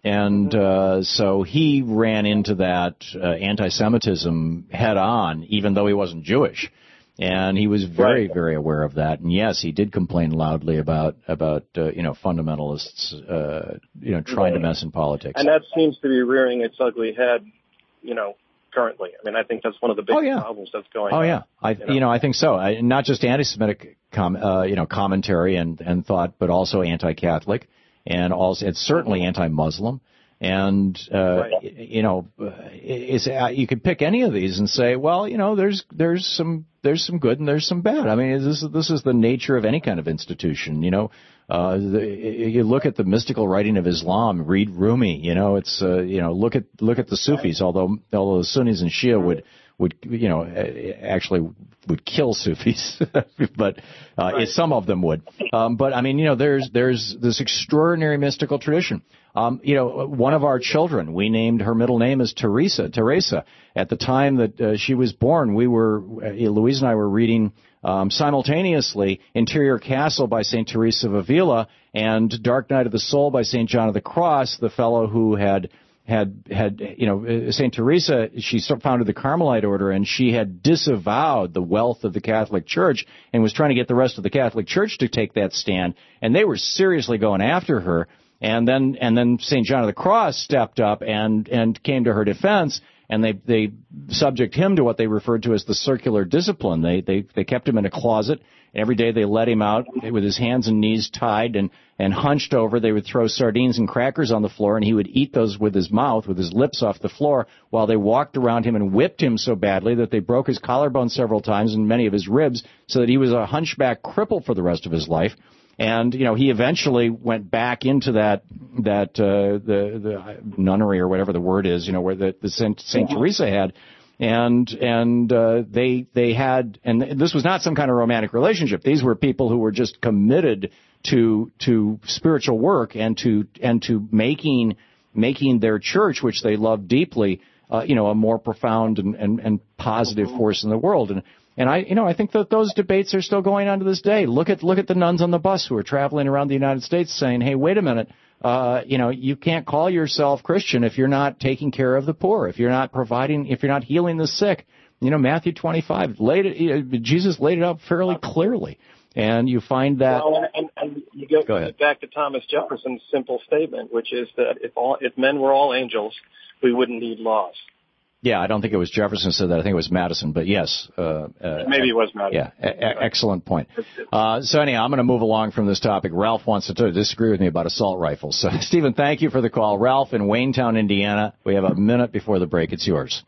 And uh, so he ran into that uh, anti-Semitism head on, even though he wasn't Jewish. And he was very, right. very aware of that. And yes, he did complain loudly about, about uh, you know, fundamentalists, uh, you know, trying right. to mess in politics. And that seems to be rearing its ugly head, you know, currently. I mean, I think that's one of the big oh, yeah. problems that's going oh, on. Oh, yeah. I, you know? you know, I think so. I, not just anti-Semitic, com, uh, you know, commentary and, and thought, but also anti-Catholic. And also, it's certainly anti-Muslim, and uh, right. you know, it's uh, you could pick any of these and say, well, you know, there's there's some there's some good and there's some bad. I mean, this is this is the nature of any kind of institution. You know, uh, the, you look at the mystical writing of Islam, read Rumi. You know, it's uh, you know, look at look at the Sufis. Although although the Sunnis and Shia would. would, you know, actually would kill Sufis, but uh, right. some of them would. Um, but, I mean, you know, there's there's this extraordinary mystical tradition. Um, you know, one of our children, we named her middle name as Teresa. Teresa. At the time that uh, she was born, we were, uh, Louise and I were reading um, simultaneously Interior Castle by Saint Teresa of Avila and Dark Night of the Soul by Saint John of the Cross, the fellow who had had, had, you know, Saint Teresa, she founded the Carmelite order, and she had disavowed the wealth of the Catholic Church and was trying to get the rest of the Catholic Church to take that stand, and they were seriously going after her. And then, and then Saint John of the Cross stepped up and, and came to her defense, and they, they subject him to what they referred to as the circular discipline. They, they, they kept him in a closet. Every day they let him out with his hands and knees tied and, and hunched over. They would throw sardines and crackers on the floor, and he would eat those with his mouth, with his lips off the floor, while they walked around him and whipped him so badly that they broke his collarbone several times and many of his ribs, so that he was a hunchback cripple for the rest of his life. And, you know, he eventually went back into that, that, uh, the, the nunnery or whatever the word is, you know, where the, the Saint, Saint Teresa had. And, and, uh, they, they had, and this was not some kind of romantic relationship. These were people who were just committed to, to spiritual work and to, and to making, making their church, which they loved deeply, uh, you know, a more profound and, and, and positive force in the world. And, And I, you know, I think that those debates are still going on to this day. Look at look at the nuns on the bus who are traveling around the United States saying, "Hey, wait a minute, uh, you know, you can't call yourself Christian if you're not taking care of the poor, if you're not providing, if you're not healing the sick." You know, Matthew twenty-five laid it, you know, Jesus laid it out fairly clearly, and you find that. Well, and, and you go, go ahead. back to Thomas Jefferson's simple statement, which is that if all if men were all angels, we wouldn't need laws. Yeah, I don't think it was Jefferson who said that. I think it was Madison. But yes. Uh, uh, Maybe it was Madison. Yeah, a- a- excellent point. Uh, so anyhow, I'm going to move along from this topic. Ralph wants to disagree with me about assault rifles. So, Stephen, thank you for the call. Ralph in Waynetown, Indiana. We have a minute before the break. It's yours.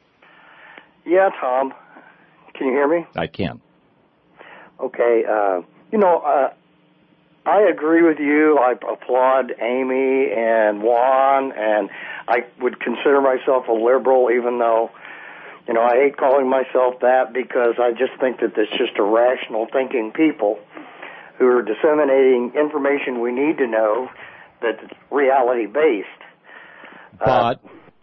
Yeah, Tom. Can you hear me? I can. Okay. Uh, you know, uh, I agree with you. I applaud Amy and Juan, and I would consider myself a liberal, even though, you know, I hate calling myself that because I just think that it's just irrational thinking people who are disseminating information we need to know that's reality-based. But,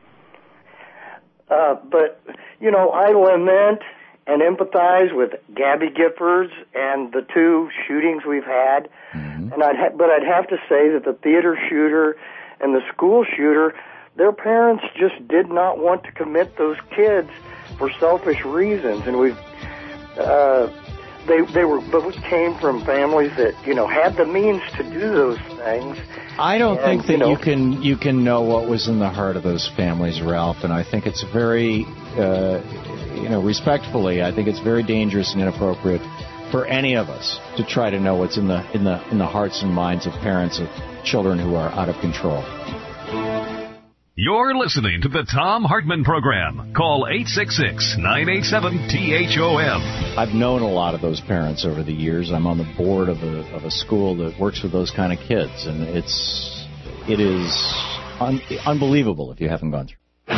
uh, uh, but you know, I lament and empathize with Gabby Giffords and the two shootings we've had. Mm-hmm. And I'd ha- but I'd have to say that the theater shooter and the school shooter, their parents just did not want to commit those kids for selfish reasons. And we've, uh, they, they were, both came from families that, you know, had the means to do those things. I don't and, think that you, know, you can, you can know what was in the heart of those families, Ralph. And I think it's very, uh, you know, respectfully, I think it's very dangerous and inappropriate for any of us to try to know what's in the in the in the hearts and minds of parents of children who are out of control. You're listening to the Thom Hartmann Program. Call eight six six, nine eight seven, T H O M. I've known a lot of those parents over the years. I'm on the board of a of a school that works with those kind of kids, and it's it is un, unbelievable if you haven't gone through.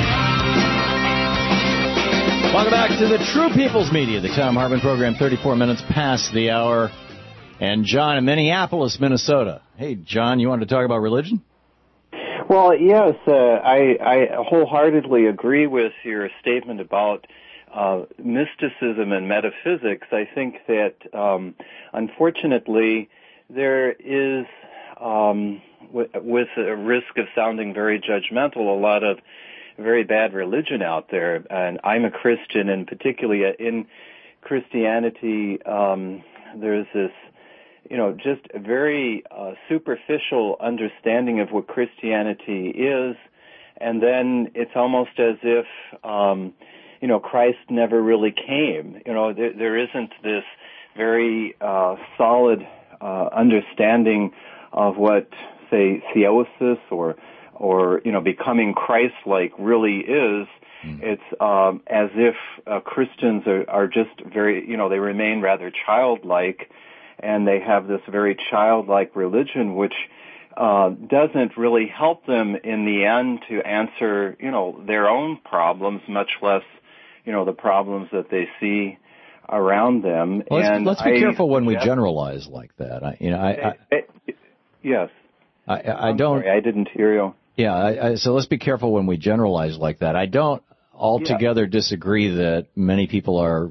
Welcome back to the True People's Media, the Thom Hartmann Program, thirty-four minutes past the hour. And John in Minneapolis, Minnesota. Hey, John, you wanted to talk about religion? Well, yes, uh, I, I wholeheartedly agree with your statement about uh, mysticism and metaphysics. I think that, um, unfortunately, there is um, with, with a risk of sounding very judgmental, a lot of very bad religion out there. And I'm a Christian, and particularly in Christianity, um, there's this, you know, just a very uh, superficial understanding of what Christianity is, and then it's almost as if, um, you know, Christ never really came. You know, there, there isn't this very uh, solid uh, understanding of what, say, theosis or, or you know, becoming Christ-like really is. It's um, as if uh, Christians are, are just very, you know, they remain rather childlike, and they have this very childlike religion, which uh, doesn't really help them in the end to answer, you know, their own problems, much less, you know, the problems that they see around them. Well, let's, and let's be I, careful when we yeah. generalize like that. I, you know, I, I, I, yes. I, I I'm don't. Sorry, I didn't hear you. Yeah. I, I, so let's be careful when we generalize like that. I don't altogether yeah. disagree that many people are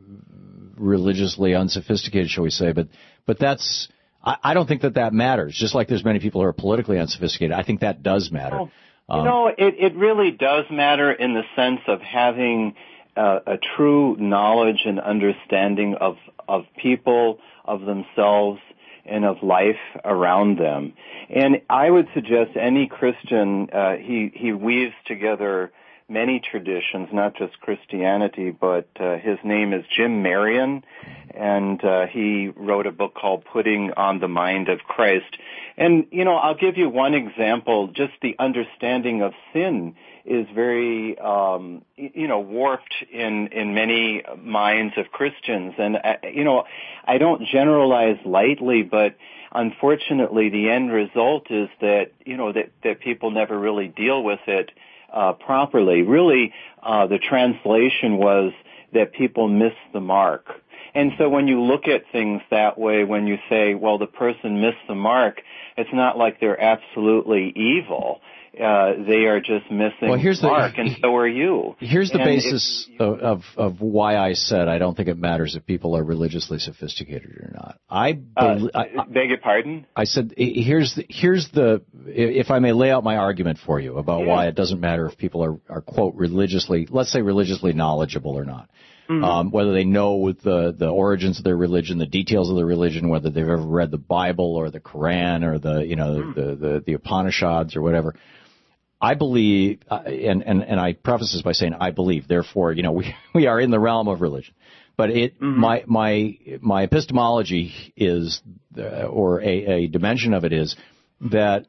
religiously unsophisticated, shall we say, but but that's I, I don't think that that matters. Just like there's many people who are politically unsophisticated, I think that does matter. Well, um, you know, it, it really does matter in the sense of having uh, a true knowledge and understanding of of people, of themselves, and of life around them. And I would suggest any Christian, uh, he he weaves together many traditions, not just Christianity, but uh, his name is Jim Marion, and uh, he wrote a book called Putting on the Mind of Christ. And, you know, I'll give you one example. Just the understanding of sin is very, um, you know, warped in, in many minds of Christians. And, uh, you know, I don't generalize lightly, but unfortunately the end result is that, you know, that, that people never really deal with it Uh, properly. Really, uh, the translation was that people miss the mark. And so when you look at things that way, when you say, well, the person missed the mark, it's not like they're absolutely evil. Uh, they are just missing well, here's the mark, the, and so are you. Here's the and basis if, of, of, of why I said I don't think it matters if people are religiously sophisticated or not. I, uh, I, I beg your pardon? I said here's the, here's the if I may lay out my argument for you about yeah. why it doesn't matter if people are, are quote religiously, let's say religiously knowledgeable or not. Mm-hmm. Um, whether they know the, the origins of their religion, the details of their religion, whether they've ever read the Bible or the Quran or the, you know, mm. the, the, the Upanishads or whatever. I believe, uh, and, and, and I preface this by saying I believe, therefore, you know, we, we are in the realm of religion. But it, mm-hmm. my, my, my epistemology is, uh, or a, a dimension of it is that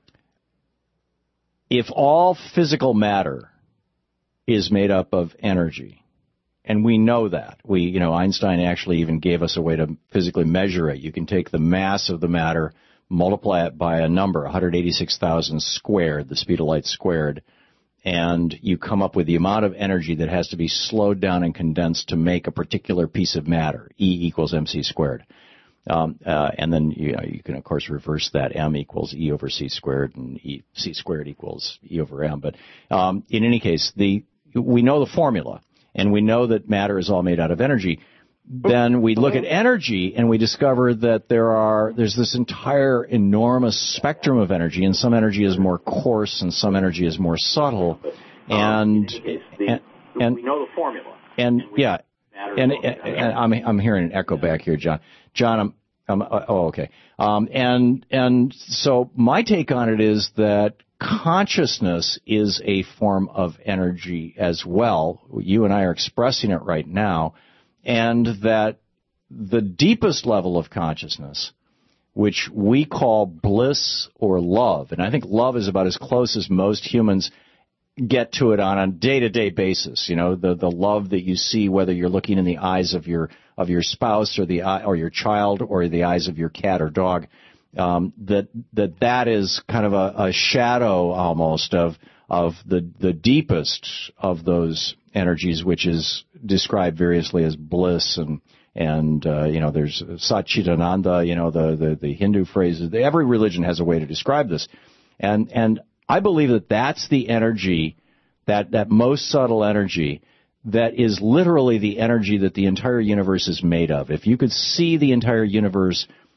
if all physical matter is made up of energy, and we know that. We, you know, Einstein actually even gave us a way to physically measure it. You can take the mass of the matter, multiply it by a number, one hundred eighty-six thousand squared, the speed of light squared, and you come up with the amount of energy that has to be slowed down and condensed to make a particular piece of matter, E equals mc squared. Um, uh, and then you, know, you can, of course, reverse that. M equals E over C squared, and E, C squared equals E over M. But um, in any case, the we know the formula. And we know that matter is all made out of energy. Then we look at energy and we discover that there are there's this entire enormous spectrum of energy, and some energy is more coarse and some energy is more subtle. And and, and we know the formula. And yeah, and, and, and I'm I'm hearing an echo back here, John. John, I'm I'm oh okay. Um, and and so my take on it is that consciousness is a form of energy as well. You and I are expressing it right now, and that the deepest level of consciousness, which we call bliss or love, and I think love is about as close as most humans get to it on a day-to-day basis. You know, the the love that you see whether you're looking in the eyes of your of your spouse or the or your child or the eyes of your cat or dog. Um, that that that is kind of a, a shadow almost of of the the deepest of those energies, which is described variously as bliss and and uh, you know there's Satchitananda, you know the, the the Hindu phrases. Every religion has a way to describe this, and and I believe that that's the energy, that that most subtle energy, that is literally the energy that the entire universe is made of. If you could see the entire universe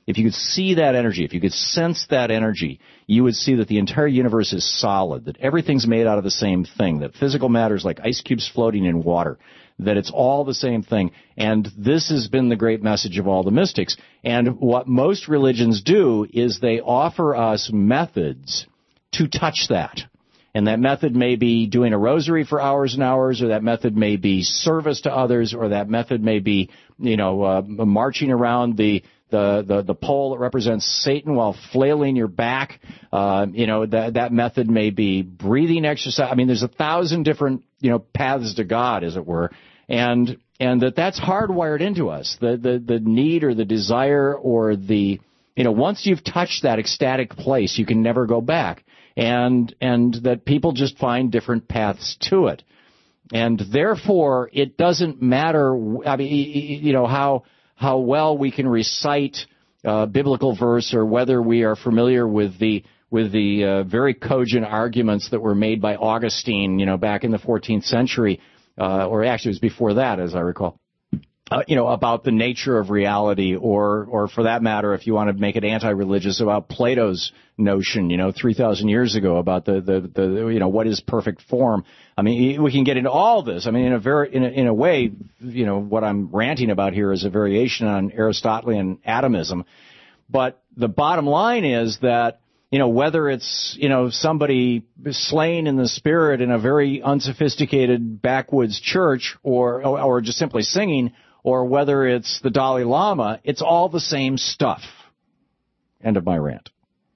if you could see that energy, if you could sense that energy, you would see that the entire universe is solid, that everything's made out of the same thing, that physical matter is like ice cubes floating in water, that it's all the same thing. And this has been the great message of all the mystics. And what most religions do is they offer us methods to touch that. And that method may be doing a rosary for hours and hours, or that method may be service to others, or that method may be, you know, uh, marching around the, the, the, the pole that represents Satan while flailing your back. Uh, you know, that, that method may be breathing exercise. I mean, there's a thousand different, you know, paths to God, as it were. And, and that that's hardwired into us. The, the, the need or the desire or the, you know, once you've touched that ecstatic place, you can never go back. And, and that people just find different paths to it. And therefore, it doesn't matter, I mean, you know, how, how well we can recite, uh, biblical verse, or whether we are familiar with the, with the, uh, very cogent arguments that were made by Augustine, you know, back in the fourteenth century, uh, or actually it was before that, as I recall. Uh, you know, about the nature of reality, or, or for that matter, if you want to make it anti-religious, about Plato's notion, you know, three thousand years ago about the, the, the, you know, what is perfect form. I mean, we can get into all this. I mean, in a very, in a, in a way, you know, what I'm ranting about here is a variation on Aristotelian atomism. But the bottom line is that, you know, whether it's, you know, somebody slain in the spirit in a very unsophisticated backwoods church, or, or, or just simply singing, or whether it's the Dalai Lama, it's all the same stuff. End of my rant.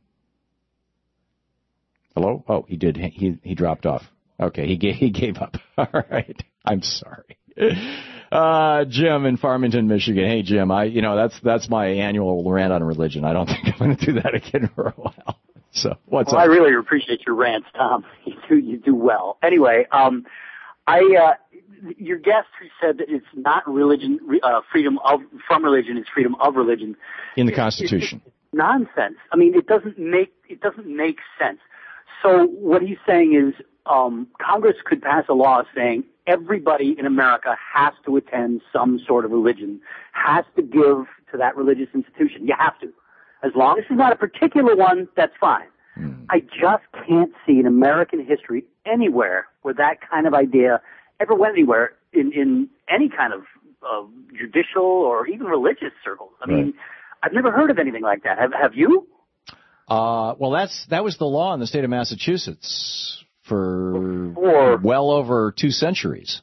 Hello? Oh, he did. He he dropped off. Okay, he gave, he gave up. All right. I'm sorry. Uh, Jim in Farmington, Michigan. Hey, Jim, I, you know, that's, that's my annual rant on religion. I don't think I'm going to do that again for a while. So, what's well, up? I really appreciate your rants, Tom. You do, you do well. Anyway, um, I, uh, your guest who said that it's not religion, uh, freedom of, from religion, it's freedom of religion. In the Constitution. It's nonsense. I mean, it doesn't make, it doesn't make sense. So what he's saying is, um, Congress could pass a law saying everybody in America has to attend some sort of religion, has to give to that religious institution. You have to. As long as it's not a particular one, that's fine. Mm. I just can't see in American history anywhere where that kind of idea ever went anywhere in, in any kind of uh, judicial or even religious circles. I mean, right. I've never heard of anything like that. Have, have you? Uh, well, that's that was the law in the state of Massachusetts for Before, well over two centuries.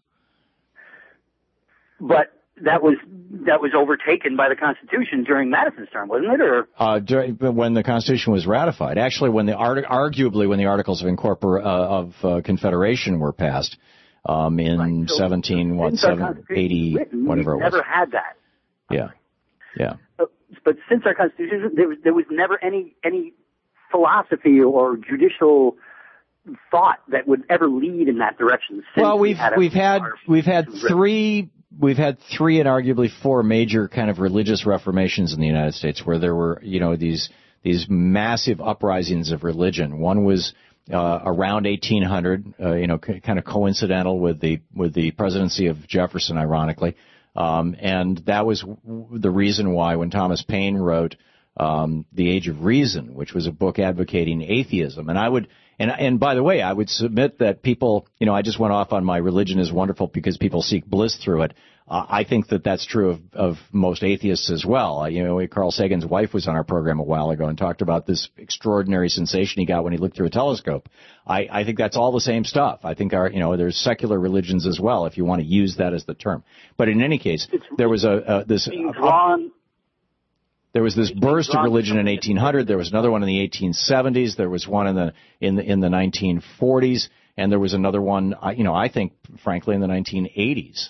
But that was that was overtaken by the Constitution during Madison's term, wasn't it? Or uh, during, when the Constitution was ratified, actually, when the art, arguably when the Articles of Incorpor uh, of uh, Confederation were passed um, in right. so, seventeen what seven eighty written, whatever it was. Never had that. Yeah, yeah. But, but since our Constitution, there was there was never any any philosophy or judicial thought that would ever lead in that direction. Well, we've we had we've had we've had three. We've had three and arguably four major kind of religious reformations in the United States, where there were, you know, these these massive uprisings of religion. One was uh, around eighteen hundred, uh, you know, c- kind of coincidental with the with the presidency of Jefferson, ironically, um, and that was w- the reason why when Thomas Paine wrote um, The Age of Reason, which was a book advocating atheism, and I would. And, and by the way, I would submit that people, you know, I just went off on my religion is wonderful because people seek bliss through it. Uh, I think that that's true of, of most atheists as well. Uh, you know, Carl Sagan's wife was on our program a while ago and talked about this extraordinary sensation he got when he looked through a telescope. I, I think that's all the same stuff. I think our, you know, there's secular religions as well, if you want to use that as the term. But in any case, there was a, a this. Drawn- There was this burst of religion in eighteen hundred. There was another one in the eighteen seventies. There was one in the in the in the nineteen forties, and there was another one, you know, I think, frankly, in the nineteen eighties.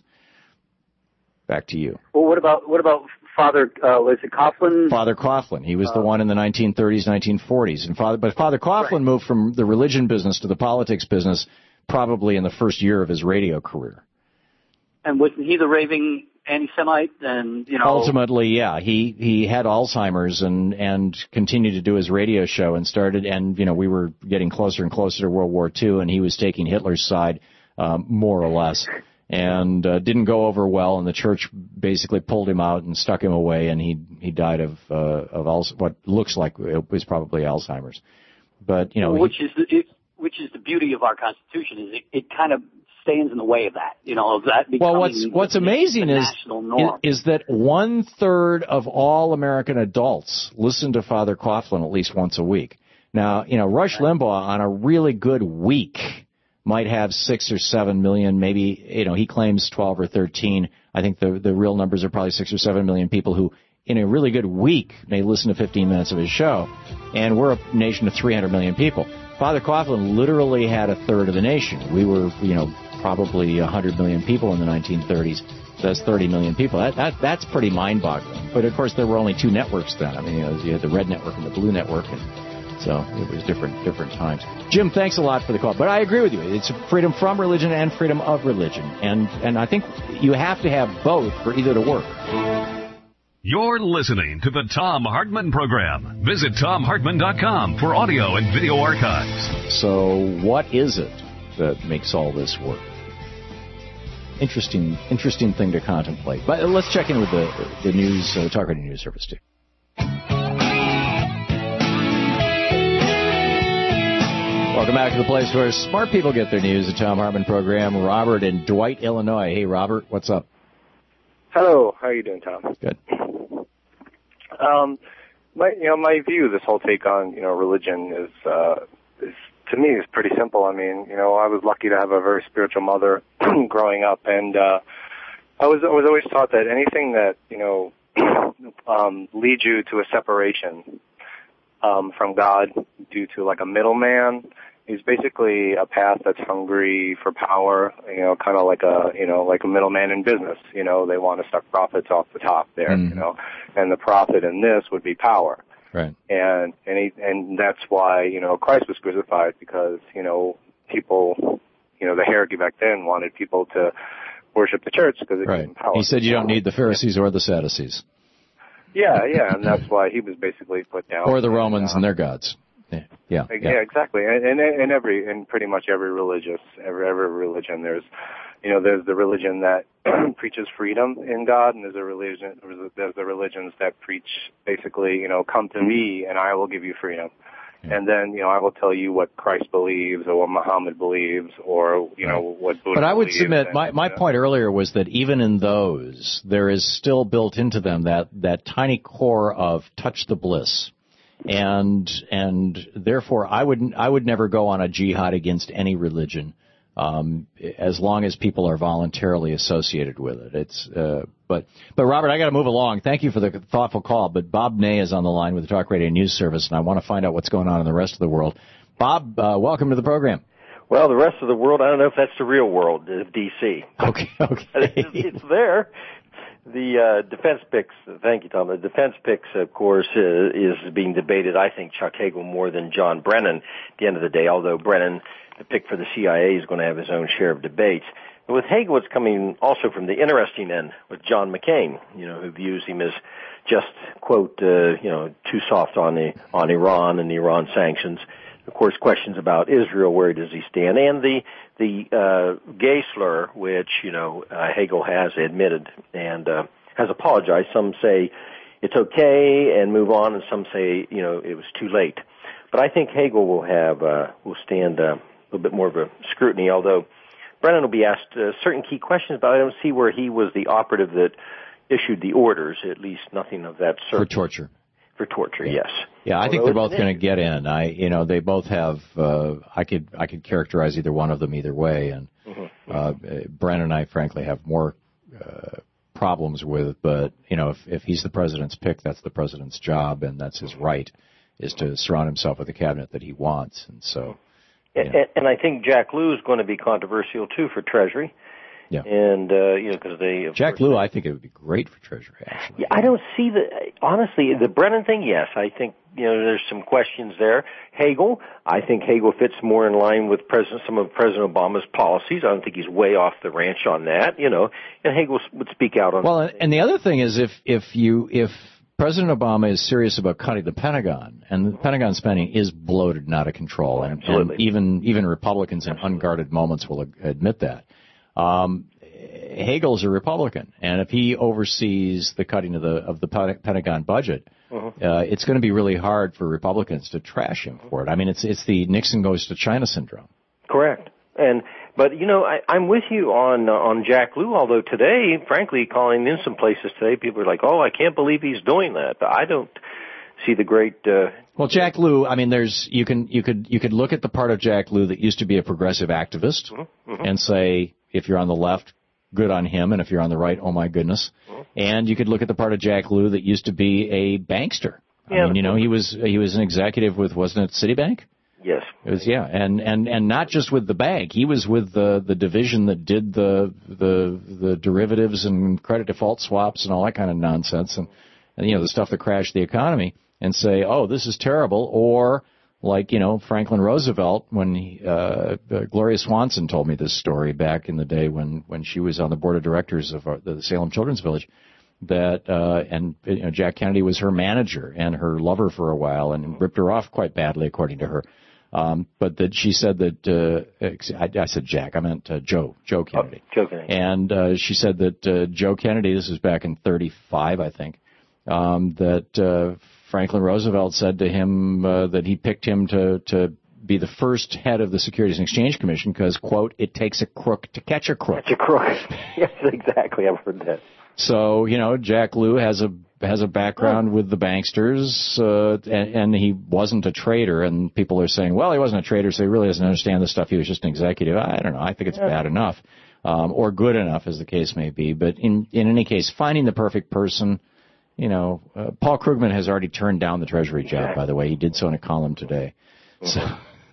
Back to you. Well, what about what about Father? Uh, was it Coughlin? Father Coughlin. He was uh, the one in the nineteen thirties, nineteen forties, and Father. But Father Coughlin right. moved from the religion business to the politics business probably in the first year of his radio career. And wasn't he the raving anti-Semite? And you know, ultimately, yeah, he he had Alzheimer's and and continued to do his radio show and started, and you know, we were getting closer and closer to World War Two, and he was taking Hitler's side, um, more or less. and uh, didn't go over well, and the church basically pulled him out and stuck him away, and he he died of uh, of Al- what looks like it was probably Alzheimer's. But you know, which he, is the, it, which is the beauty of our Constitution is it, it kind of stands in the way of that, you know, of that becoming well, what's what's the, amazing the is, national norm. is is that one third of all American adults listen to Father Coughlin at least once a week. Now, you know, Rush Limbaugh on a really good week might have six or seven million, maybe, you know, he claims twelve or thirteen. I think the the real numbers are probably six or seven million people who, in a really good week, may listen to fifteen minutes of his show. And we're a nation of three hundred million people. Father Coughlin literally had a third of the nation. We were, you know, probably one hundred million people in the nineteen thirties. So that's thirty million people. That, that That's pretty mind-boggling. But, of course, there were only two networks then. I mean, you know, you had the red network and the blue network, and so it was different different times. Jim, thanks a lot for the call. But I agree with you. It's freedom from religion and freedom of religion. And, and I think you have to have both for either to work. You're listening to the Thom Hartmann Program. Visit Thom Hartmann dot com for audio and video archives. So what is it that makes all this work? Interesting interesting thing to contemplate. But let's check in with the, the news, uh, Talk Radio News Service, too. Welcome back to the place where smart people get their news, the Thom Hartmann Program. Robert in Dwight, Illinois. Hey, Robert, what's up? Hello, how are you doing, Tom? Good. Um, my, you know, my view, this whole take on, you know, religion is, uh, is, to me, is pretty simple. I mean, you know, I was lucky to have a very spiritual mother growing up, and, uh, I was, I was always taught that anything that, you know, um, leads you to a separation, um, from God due to like a middleman is basically a path that's hungry for power, you know, kind of like a, you know, like a middleman in business. You know, they want to suck profits off the top there, mm. you know, and the profit in this would be power. Right. And, and, he, and that's why, you know, Christ was crucified because, you know, people, you know, the hierarchy back then wanted people to worship the church because it right. gave them power. He said you don't need the Pharisees or the Sadducees. Yeah, yeah, and that's why he was basically put down. Or the Romans and, uh, and their gods. Yeah, yeah, yeah, yeah. exactly. And in and, and every, in pretty much every religious, every every religion, there's, you know, there's the religion that preaches freedom in God, and there's a religion, there's the religions that preach basically, you know, come to me and I will give you freedom. Yeah. And then, you know, I will tell you what Christ believes or what Muhammad believes or, you know, what Buddha believes. But I would submit, and, my, my you know, point earlier was that even in those, there is still built into them that, that tiny core of touch the bliss. And, and therefore I would, I would never go on a jihad against any religion, um, as long as people are voluntarily associated with it. It's, uh, but, but Robert, I gotta move along. Thank you for the thoughtful call, but Bob Ney is on the line with the Talk Radio News Service, and I want to find out what's going on in the rest of the world. Bob, uh, welcome to the program. Well, the rest of the world, I don't know if that's the real world of D C. Okay, okay. it's, it's there. The uh, defense picks, thank you, Tom. The defense picks, of course, uh, is being debated, I think, Chuck Hagel more than John Brennan at the end of the day, although Brennan, the pick for the C I A, is going to have his own share of debates. But with Hagel, it's coming also from the interesting end with John McCain, you know, who views him as just, quote, uh, you know, too soft on the, on Iran and the Iran sanctions. Of course, questions about Israel, where does he stand, and the the uh, gay slur, which, you know, uh, Hagel has admitted and uh, has apologized. Some say it's okay and move on, and some say, you know, it was too late. But I think Hagel will have uh, will stand uh, a little bit more of a scrutiny, although Brennan will be asked uh, certain key questions, but I don't see where he was the operative that issued the orders, at least nothing of that sort. For torture. For torture, yeah. yes. Yeah, I think they're both going to get in. I, you know, they both have. Uh, I could, I could characterize either one of them either way. And mm-hmm. uh, Brennan and I, frankly, have more uh, problems with. But you know, if if he's the president's pick, that's the president's job, and that's his right, is to surround himself with a cabinet that he wants. And so, yeah. and, and I think Jack Lew is going to be controversial too for Treasury. Yeah. And, uh, you know, because they... Jack Lew, I think it would be great for Treasury, actually. Yeah, I don't see the... Honestly, the Brennan thing, yes. I think, you know, there's some questions there. Hagel, I think Hagel fits more in line with President, some of President Obama's policies. I don't think he's way off the ranch on that, you know. And Hagel would speak out on... Well, and the other thing is if, if you... if President Obama is serious about cutting the Pentagon, and the Pentagon spending is bloated and out of control, and, and even, even Republicans in unguarded moments will admit that. Um, Hagel's a Republican, and if he oversees the cutting of the of the Pentagon budget, uh-huh. uh, it's going to be really hard for Republicans to trash him for it. I mean, it's it's the Nixon goes to China syndrome. Correct. And but you know, I, I'm with you on uh, on Jack Lew. Although today, frankly, calling in some places today, people are like, "Oh, I can't believe he's doing that." But I don't see the great. Uh, well, Jack Lew. I mean, there's you can you could you could look at the part of Jack Lew that used to be a progressive activist mm-hmm. Mm-hmm. and say, if you're on the left, good on him, and if you're on the right, oh my goodness. Mm-hmm. And you could look at the part of Jack Lew that used to be a bankster. Yeah, I mean, you know, he was he was an executive with, wasn't it Citibank? Yes. It was, yeah, and, and, and not just with the bank. He was with the, the division that did the, the, the derivatives and credit default swaps and all that kind of nonsense and, and, you know, the stuff that crashed the economy and say, oh, this is terrible. Or like, you know, Franklin Roosevelt, when he, uh, Gloria Swanson told me this story back in the day when, when she was on the board of directors of our, the Salem Children's Village. That, uh, and, you know, Jack Kennedy was her manager and her lover for a while and ripped her off quite badly, according to her. Um, but that she said that, uh, I, I said Jack, I meant, uh, Joe, Joe Kennedy. Oh, Joe Kennedy. And, uh, she said that, uh, Joe Kennedy, this was back in thirty-five, I think, um, that, uh, Franklin Roosevelt said to him, uh, that he picked him to, to be the first head of the Securities and Exchange Commission because, quote, it takes a crook to catch a crook. Catch a crook. Yes, exactly. I've heard that. So, you know, Jack Lew has a has a background with the banksters, uh, and, and he wasn't a trader. And people are saying, well, he wasn't a trader, so he really doesn't understand the stuff. He was just an executive. I don't know. I think it's yeah. bad enough, um, or good enough, as the case may be. But in in any case, finding the perfect person, you know, uh, Paul Krugman has already turned down the Treasury job. Yeah. By the way, he did so in a column today. Mm-hmm. So,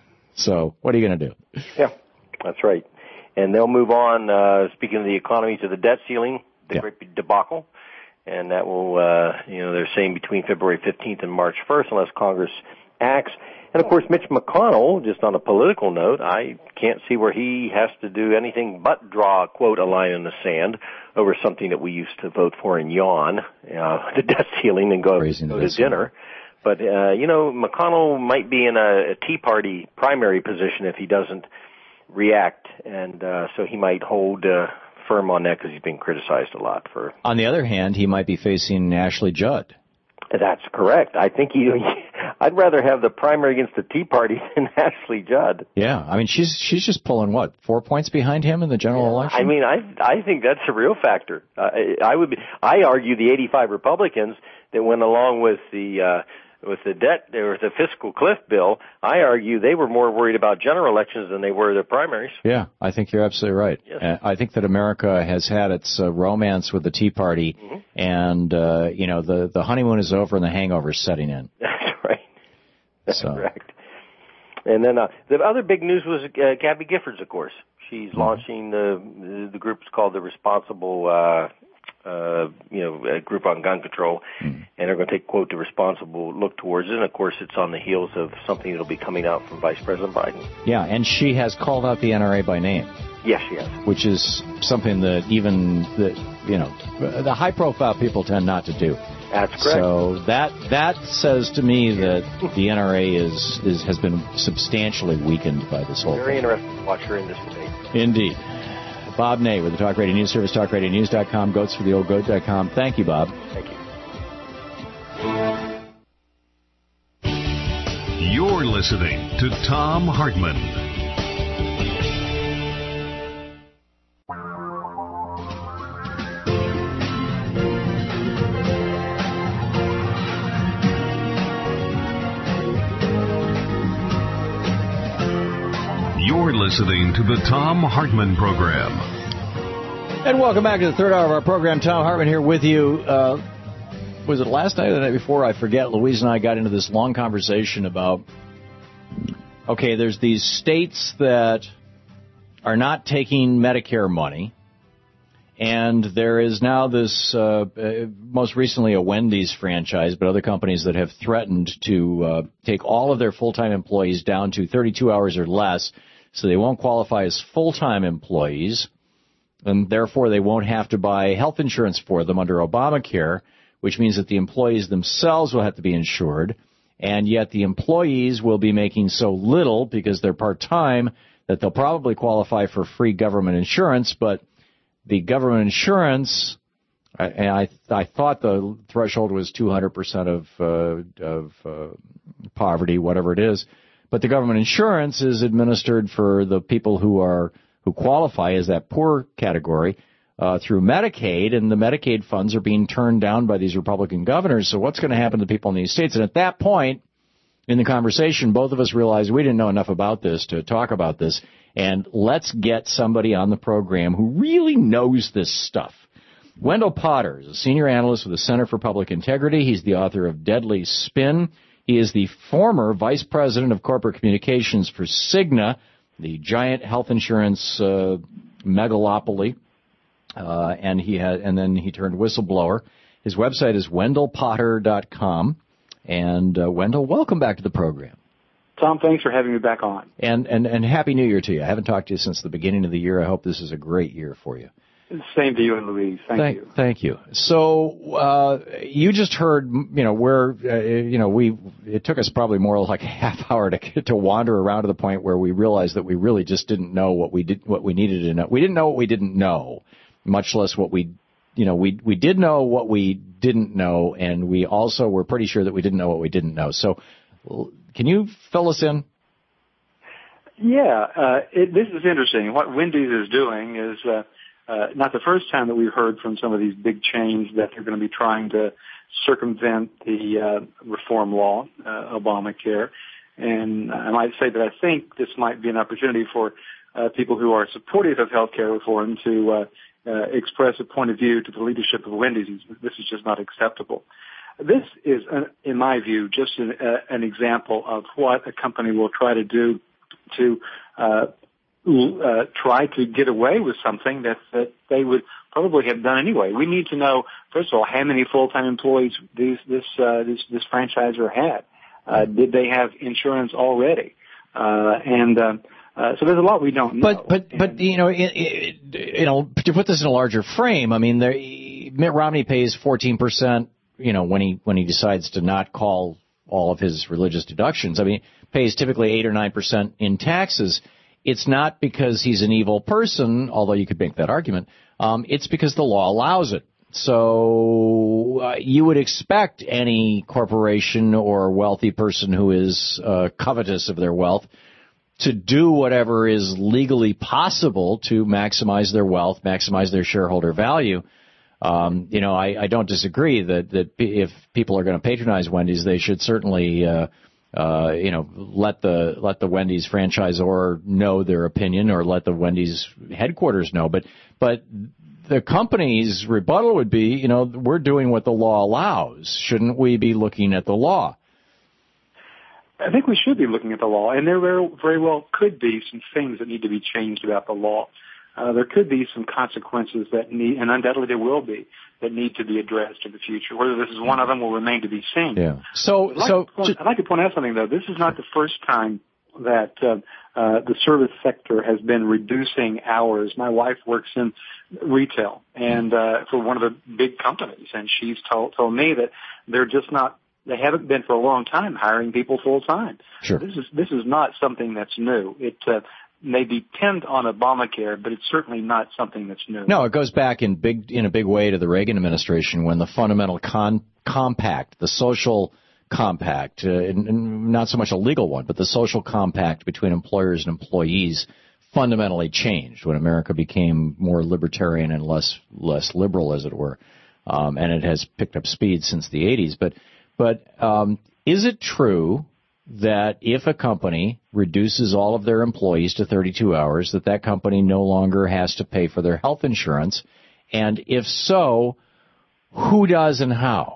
so what are you going to do? Yeah, that's right. And they'll move on. Uh, speaking of the economy, to the debt ceiling. The yeah. great debacle, and that will, uh, you know, they're saying between February fifteenth and March first, unless Congress acts. And of course, Mitch McConnell, just on a political note, I can't see where he has to do anything but draw, quote, a line in the sand over something that we used to vote for and yawn, uh, the debt ceiling and go, go to dinner. But, uh, you know, McConnell might be in a, a Tea Party primary position if he doesn't react, and uh, so he might hold uh, firm on that because he's been criticized a lot for. On the other hand, he might be facing Ashley Judd. That's correct. I think he. I'd rather have the primary against the Tea Party than Ashley Judd. Yeah, I mean she's she's just pulling what four points behind him in the general yeah, election. I mean, I I think that's a real factor. Uh, I would be. I argue the eighty-five Republicans that went along with the. Uh, With the debt, there was the fiscal cliff bill. I argue they were more worried about general elections than they were their primaries. Yeah, I think you're absolutely right. Yes. Uh, I think that America has had its uh, romance with the Tea Party, mm-hmm. and uh, you know the the honeymoon is over and the hangover is setting in. That's right. That's so. correct. And then uh, the other big news was uh, Gabby Giffords, of course. She's mm-hmm. launching the the group's called the Responsible. Uh, Uh, you know, a group on gun control, mm. and they're going to take, quote, the responsible look towards it. And, of course, it's on the heels of something that will be coming out from Vice President Biden. Yeah, and she has called out the N R A by name. Yes, she has. Which is something that even, the, you know, the high-profile people tend not to do. That's correct. So that that says to me that the N R A is, is has been substantially weakened by this whole Very thing. Very interesting to watch her in this debate. Indeed. Bob Ney with the Talk Radio News Service, talk radio news dot com, goats for the old goat dot com. Thank you, Bob. Thank you. You're listening to Thom Hartmann. You're listening to the Thom Hartmann Program. And welcome back to the third hour of our program. Thom Hartmann here with you. Uh, was it last night or the night before? I forget. Louise and I got into this long conversation about, okay, there's these states that are not taking Medicare money. And there is now this, uh, most recently a Wendy's franchise, but other companies that have threatened to uh, take all of their full-time employees down to thirty-two hours or less, so they won't qualify as full-time employees, and therefore they won't have to buy health insurance for them under Obamacare, which means that the employees themselves will have to be insured, and yet the employees will be making so little because they're part-time that they'll probably qualify for free government insurance, but the government insurance, I, and I I thought the threshold was two hundred percent of uh, of uh, poverty, whatever it is. But the government insurance is administered for the people who are who qualify as that poor category uh, through Medicaid, and the Medicaid funds are being turned down by these Republican governors. So what's going to happen to people in these states? And at that point in the conversation, both of us realized we didn't know enough about this to talk about this, and let's get somebody on the program who really knows this stuff. Wendell Potter is a senior analyst with the Center for Public Integrity. He's the author of Deadly Spin. He is the former vice president of corporate communications for Cigna, the giant health insurance uh, megalopoly, uh, and he had, and then he turned whistleblower. His website is wendell potter dot com. And uh, Wendell, welcome back to the program. Tom, thanks for having me back on. And, and and Happy New Year to you. I haven't talked to you since the beginning of the year. I hope this is a great year for you. Same to you and Louise. Thank, thank you. Thank you. So uh, you just heard, you know, we're, uh, you know, we. It took us probably more like a half hour to to wander around to the point where we realized that we really just didn't know what we did, what we needed to know. We didn't know what we didn't know, much less what we, you know, we we did know what we didn't know, and we also were pretty sure that we didn't know what we didn't know. So, can you fill us in? Yeah, uh, it, this is interesting. What Wendy's is doing is. Uh, Uh, not the first time that we've heard from some of these big chains that they're going to be trying to circumvent the uh, reform law, uh, Obamacare. And I might say that I think this might be an opportunity for uh, people who are supportive of health care reform to uh, uh, express a point of view to the leadership of Wendy's. This is just not acceptable. This is, uh, in my view, just an, uh, an example of what a company will try to do to uh, Uh, try to get away with something that, that they would probably have done anyway. We need to know, first of all, how many full-time employees these, this, uh, this, this franchisor had. Uh, did they have insurance already? Uh, and, uh, uh, so there's a lot we don't know. But, but, but, you know, it, it, you know, to put this in a larger frame, I mean, there, Mitt Romney pays fourteen percent, you know, when he, when he decides to not call all of his religious deductions. I mean, pays typically eight or nine percent in taxes. It's not because he's an evil person, although you could make that argument. Um, it's because the law allows it. So uh, you would expect any corporation or wealthy person who is uh, covetous of their wealth to do whatever is legally possible to maximize their wealth, maximize their shareholder value. Um, you know, I, I don't disagree that, that if people are going to patronize Wendy's, they should certainly uh, Uh, you know, let the let the Wendy's franchisor know their opinion, or let the Wendy's headquarters know. But but the company's rebuttal would be, you know, we're doing what the law allows. Shouldn't we be looking at the law? I think we should be looking at the law, and there very, very well could be some things that need to be changed about the law. Uh, there could be some consequences that need, and undoubtedly there will be, that need to be addressed in the future. Whether this is one of them will remain to be seen. Yeah. So, I'd like, so to point, I'd like to point out something, though. This is not the first time that uh, uh, the service sector has been reducing hours. My wife works in retail and uh, for one of the big companies, and she's told, told me that they're just not. They haven't been for a long time hiring people full time. Sure. This is this is not something that's new. It uh, may depend on Obamacare, but it's certainly not something that's new. No, it goes back in big in a big way to the Reagan administration, when the fundamental con- compact, the social compact, uh, and, and not so much a legal one, but the social compact between employers and employees fundamentally changed when America became more libertarian and less less liberal, as it were. Um, and it has picked up speed since the eighties. But but um, is it true that if a company reduces all of their employees to thirty-two hours, that that company no longer has to pay for their health insurance? And if so, who does and how?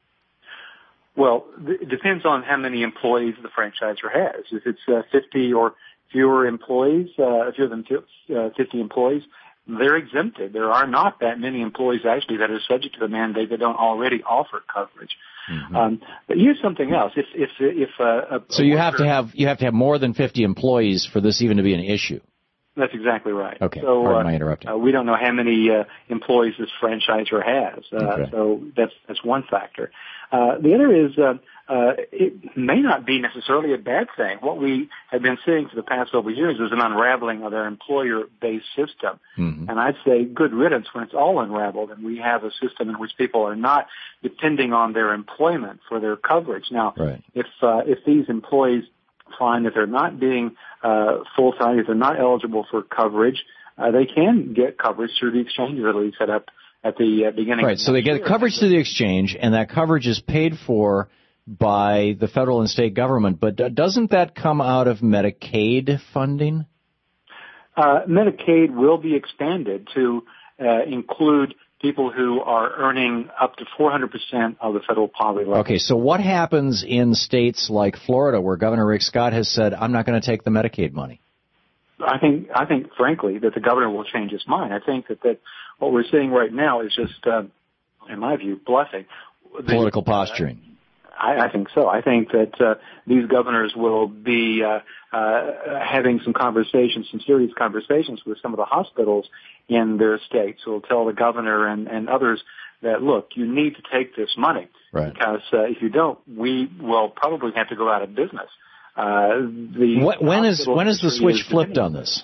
Well, it depends on how many employees the franchisor has. If it's uh, fifty or fewer employees, uh, fewer than fifty employees, they're exempted. There are not that many employees actually that are subject to the mandate that don't already offer coverage. Mm-hmm. Um, but here's something else. If if if uh, a, so you have to have you have to have more than fifty employees for this even to be an issue. That's exactly right. Okay. So Pardon uh, my interrupting. Uh, we don't know how many uh, employees this franchisor has. Uh, okay. So that's that's one factor. Uh, the other is uh, uh, it may not be necessarily a bad thing. What we have been seeing for the past several years is an unraveling of their employer-based system. Mm-hmm. And I'd say good riddance when it's all unraveled and we have a system in which people are not depending on their employment for their coverage. Now, right. if uh, if these employees find that they're not being uh, full-time, if they're not eligible for coverage, uh, they can get coverage through the exchanges that we set up at the uh, beginning. Right, so they get coverage through the exchange, and that coverage is paid for by the federal and state government. But doesn't that come out of Medicaid funding? Uh, Medicaid will be expanded to uh, include people who are earning up to four hundred percent of the federal poverty level. Okay, so what happens in states like Florida where Governor Rick Scott has said, I'm not going to take the Medicaid money? I think, I think, frankly, that the governor will change his mind. I think that, that what we're seeing right now is just, uh, in my view, bluffing. The, Political posturing. Uh, I, I think so. I think that uh, these governors will be uh, uh, having some conversations, some serious conversations with some of the hospitals in their states who will tell the governor and, and others that, look, you need to take this money. Right. Because uh, if you don't, we will probably have to go out of business. Uh, the when, when is when is the switch is flipped on this?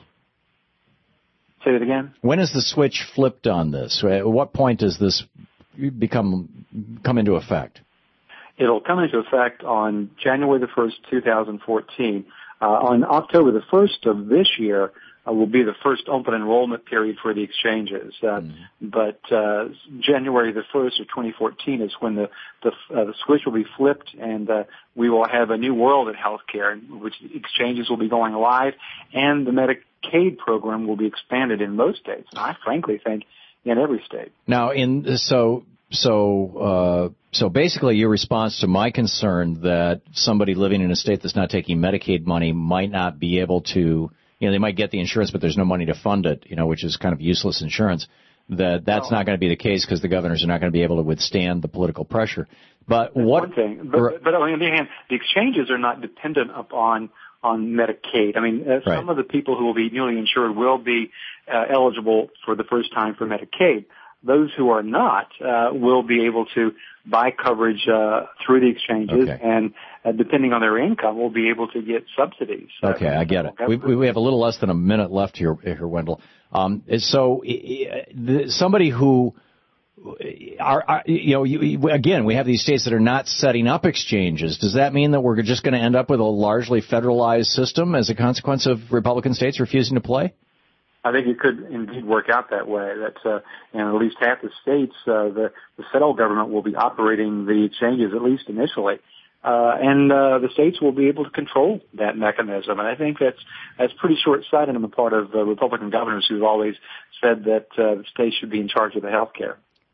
Say it again. When is the switch flipped on this? At what point does this become come into effect? It'll come into effect on January the first, two thousand fourteen. Uh, on October the first of this year uh, will be the first open enrollment period for the exchanges. Uh, mm. But uh, January the first of twenty fourteen is when the the, uh, the switch will be flipped, and uh, we will have a new world in healthcare, in which exchanges will be going live, and the Medicaid program will be expanded in most states. And I frankly think in every state. Now, in so so uh, so basically, your response to my concern that somebody living in a state that's not taking Medicaid money might not be able to. You know, they might get the insurance, but there's no money to fund it, you know, which is kind of useless insurance, that that's no. not going to be the case because the governors are not going to be able to withstand the political pressure. But that's what... One thing. But, but on the other hand, the exchanges are not dependent upon on Medicaid. I mean, uh, right. some of the people who will be newly insured will be uh, eligible for the first time for Medicaid. Those who are not uh, will be able to buy coverage uh, through the exchanges, okay. and uh, depending on their income, will be able to get subsidies. Okay, I get it. We, we have a little less than a minute left here, here Wendell. Um, so somebody who are, are you know, you, again, we have these states that are not setting up exchanges. Does that mean that we're just going to end up with a largely federalized system as a consequence of Republican states refusing to play? I think it could indeed work out that way. That uh, in at least half the states, uh, the, the federal government will be operating the exchanges, at least initially, uh, and uh, the states will be able to control that mechanism. And I think that's that's pretty short-sighted on the part of uh, Republican governors who've always said that uh, the states should be in charge of the health care.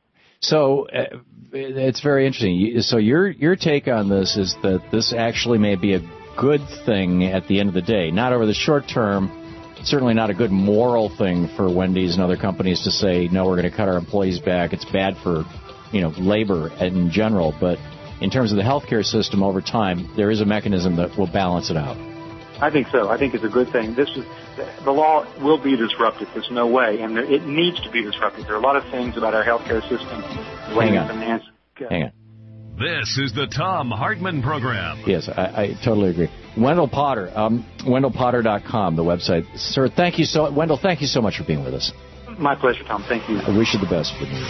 So uh, it's very interesting. So your your take on this is that this actually may be a good thing at the end of the day, not over the short term. Certainly not a good moral thing for Wendy's and other companies to say, no, we're going to cut our employees back. It's bad for, you know, labor in general. But in terms of the healthcare system over time, there is a mechanism that will balance it out. I think so. I think it's a good thing. This is the law will be disrupted. There's no way, and there, it needs to be disrupted. There are a lot of things about our healthcare system. Hang on. Finance. Hang on. This is the Thom Hartmann Program. Yes, I, I totally agree. Wendell Potter, um, wendell potter dot com, the website. Sir, thank you so Wendell, thank you so much for being with us. My pleasure, Tom. Thank you. I wish you the best for the new year.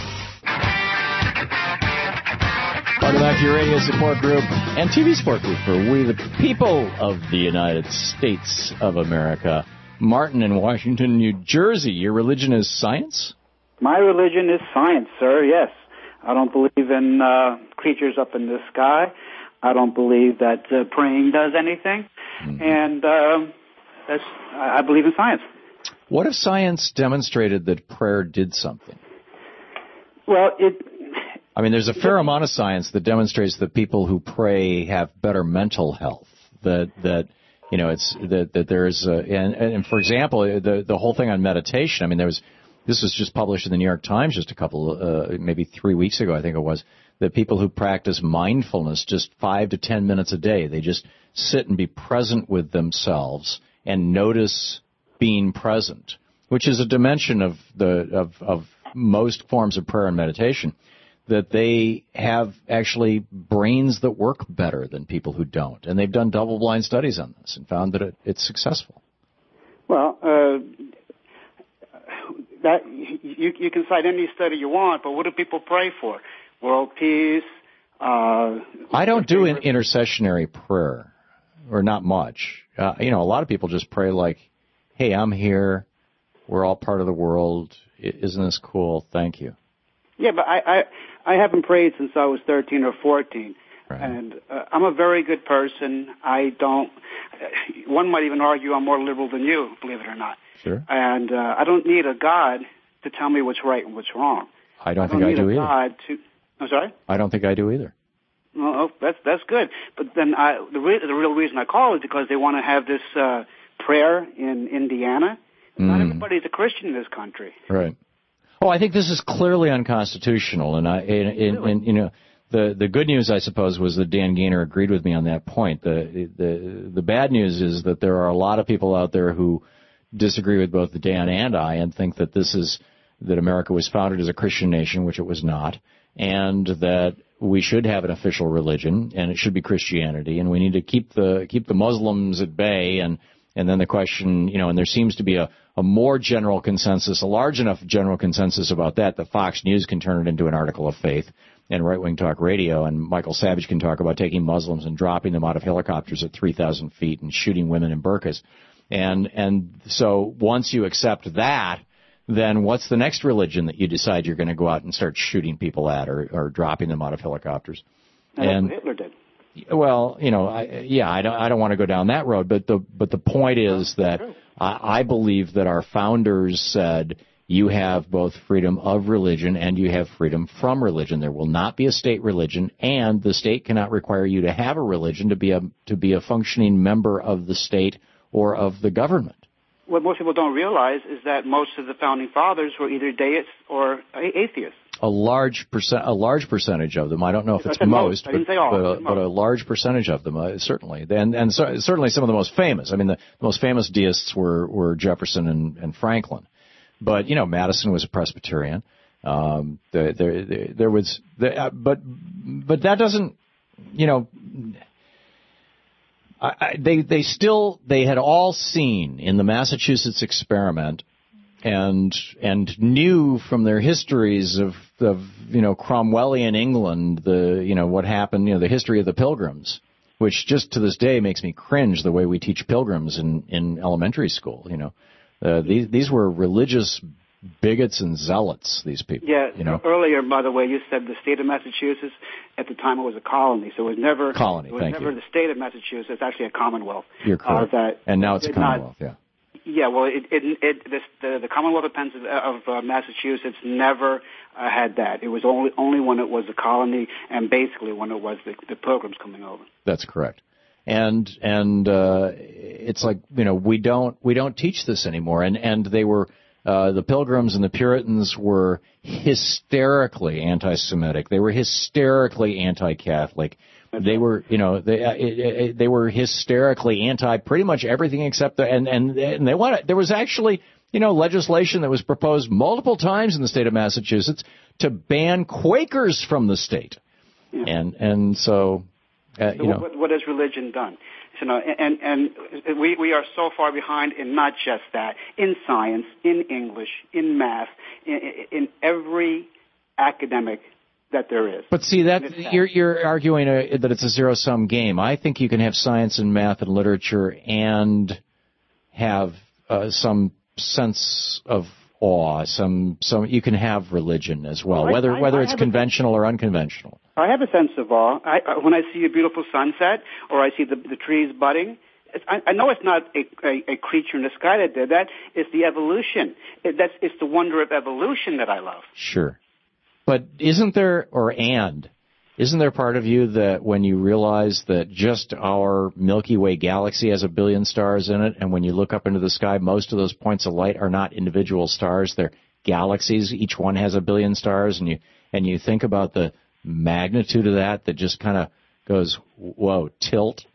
Part of that, your radio support group and T V support group for We the People of the United States of America. Martin in Washington, New Jersey. Your religion is science? My religion is science, sir, yes. I don't believe in uh, creatures up in the sky. I don't believe that uh, praying does anything. Mm-hmm. And uh, that's, I believe in science. What if science demonstrated that prayer did something? Well, it... I mean, there's a fair amount of science that demonstrates that people who pray have better mental health. That, that you know, it's that, that there's... A, and, and, for example, the, the whole thing on meditation, I mean, there was... This was just published in the New York Times just a couple, uh, maybe three weeks ago, I think it was, that people who practice mindfulness just five to ten minutes a day, they just sit and be present with themselves and notice being present, which is a dimension of the of, of most forms of prayer and meditation. that they have actually brains that work better than people who don't. And they've done double-blind studies on this and found that it, it's successful. Well, uh, that you, you can cite any study you want, but what do people pray for? World peace? Uh, I don't do an intercessionary prayer, or not much. Uh, you know, a lot of people just pray like, hey, I'm here. We're all part of the world. Isn't this cool? Thank you. Yeah, but I, I, I haven't prayed since I was thirteen or fourteen. Right. And uh, I'm a very good person. I don't, one might even argue I'm more liberal than you, believe it or not. Sure. And uh, I don't need a God to tell me what's right and what's wrong. I don't, I don't think I need do a either. God to, I'm sorry? I don't think I do either. Well, that's that's good. But then I, the, re- the real reason I call is because they want to have this uh, prayer in Indiana. Mm. Not everybody's a Christian in this country. Right. Oh, I think this is clearly unconstitutional, and I, and, and, really? and you know, the the good news, I suppose, was that Dan Gaynor agreed with me on that point. The the the bad news is that there are a lot of people out there who disagree with both Dan and I, and think that this is that America was founded as a Christian nation, which it was not, and that we should have an official religion, and it should be Christianity, and we need to keep the keep the Muslims at bay, and and then the question, you know, and there seems to be a, a more general consensus, a large enough general consensus about that that Fox News can turn it into an article of faith, and Right Wing Talk Radio, and Michael Savage can talk about taking Muslims and dropping them out of helicopters at three thousand feet and shooting women in burqas. And and so once you accept that, then what's the next religion that you decide you're going to go out and start shooting people at, or, or dropping them out of helicopters? And, and that's what Hitler did. Well, you know, I, yeah, I don't, I don't want to go down that road, but the but the point is that I, I believe that our founders said you have both freedom of religion and you have freedom from religion. There will not be a state religion, and the state cannot require you to have a religion to be a to be a functioning member of the state or of the government. What most people don't realize is that most of the founding fathers were either deists or atheists. A large percent, a large percentage of them. I don't know if it's most, most, I but, didn't say all, but, I a, said but a large percentage of them, uh, certainly, and and so, certainly some of the most famous. I mean, the, the most famous deists were were Jefferson and, and Franklin, but you know, Madison was a Presbyterian. Um, there, there, there was, the, uh, but but that doesn't, you know. I, I, they they still they had all seen in the Massachusetts experiment, and and knew from their histories of of you know Cromwellian England, the you know what happened, you know the history of the Pilgrims, which just to this day makes me cringe the way we teach Pilgrims in in elementary school. You know, uh, these these were religious bigots and zealots, these people. Yeah, you know. Earlier, by the way, you said the state of Massachusetts, at the time it was a colony, so it was never colony. It was thank never you. the state of Massachusetts. It's actually a commonwealth. You're correct. Uh, that and now it's a commonwealth. Not, yeah. Yeah, well, it, it, it, this, the, the Commonwealth of, Pennsylvania, of uh, Massachusetts never uh, had that. It was only only when it was a colony, and basically when it was the, the Pilgrims coming over. That's correct. And and uh, it's like you know we don't we don't teach this anymore. And and they were. Uh, the Pilgrims and the Puritans were hysterically anti-Semitic. They were hysterically anti-Catholic. They were, you know, they uh, it, it, they were hysterically anti pretty much everything except the and and and they wanted. There was actually, you know, legislation that was proposed multiple times in the state of Massachusetts to ban Quakers from the state. Yeah. And and so, uh, you so know, what, what has religion done? You know, and and we we are so far behind in not just that, in science, in English, in math, in, in every academic that there is. But see, that you're you're arguing a, that it's a zero sum game. I think you can have science and math and literature and have uh, some sense of awe. Some some you can have religion as well, well whether I, I, whether I it's conventional a, or unconventional. I have a sense of awe. I, I, when I see a beautiful sunset or I see the, the trees budding, it's, I, I know it's not a, a, a creature in the sky that did that. It's the evolution. It, that's, it's the wonder of evolution that I love. Sure. But isn't there, or and, isn't there part of you that when you realize that just our Milky Way galaxy has a billion stars in it, and when you look up into the sky, most of those points of light are not individual stars, they're galaxies. Each one has a billion stars, and you and you think about the magnitude of that that just kind of goes, whoa, tilt.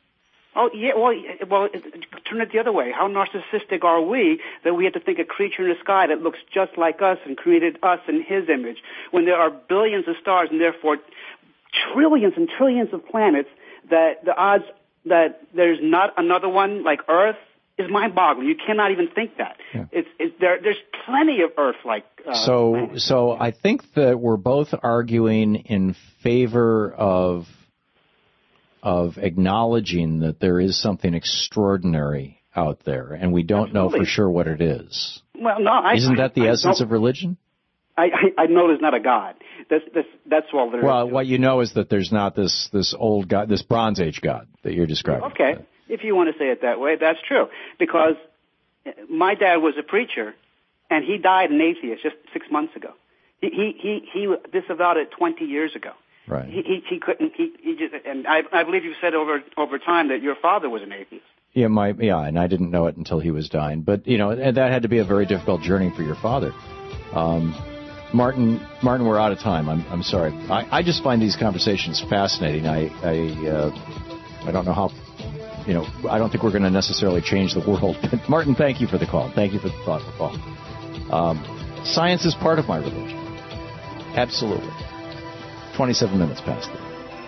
Oh, yeah, well, well, turn it the other way. How narcissistic are we that we have to think a creature in the sky that looks just like us and created us in his image when there are billions of stars and therefore trillions and trillions of planets, that the odds that there's not another one like Earth is mind-boggling. You cannot even think that. Yeah. It's, it's there. There's plenty of Earth-like. Uh, so, planets. so I think that we're both arguing in favor of of acknowledging that there is something extraordinary out there, and we don't Absolutely. know for sure what it is. Well, no, I, isn't that the I, essence I of religion? I, I, I know there's not a God. That's that's that's all there well, is. Well, what you know is that there's not this this old God, this Bronze Age God that you're describing. Okay, if you want to say it that way, that's true. Because my dad was a preacher, and he died an atheist just six months ago. He he he, he disavowed it twenty years ago. Right. He, he he couldn't. He he just. And I I believe you said over over time that your father was an atheist. Yeah, my yeah, and I didn't know it until he was dying. But you know, and that had to be a very difficult journey for your father. Um, Martin, Martin, we're out of time. I'm I'm sorry. I, I just find these conversations fascinating. I I uh, I don't know how. You know, I don't think we're going to necessarily change the world. But Martin, thank you for the call. Thank you for the thoughtful call. Um, science is part of my religion. Absolutely. twenty-seven minutes past that.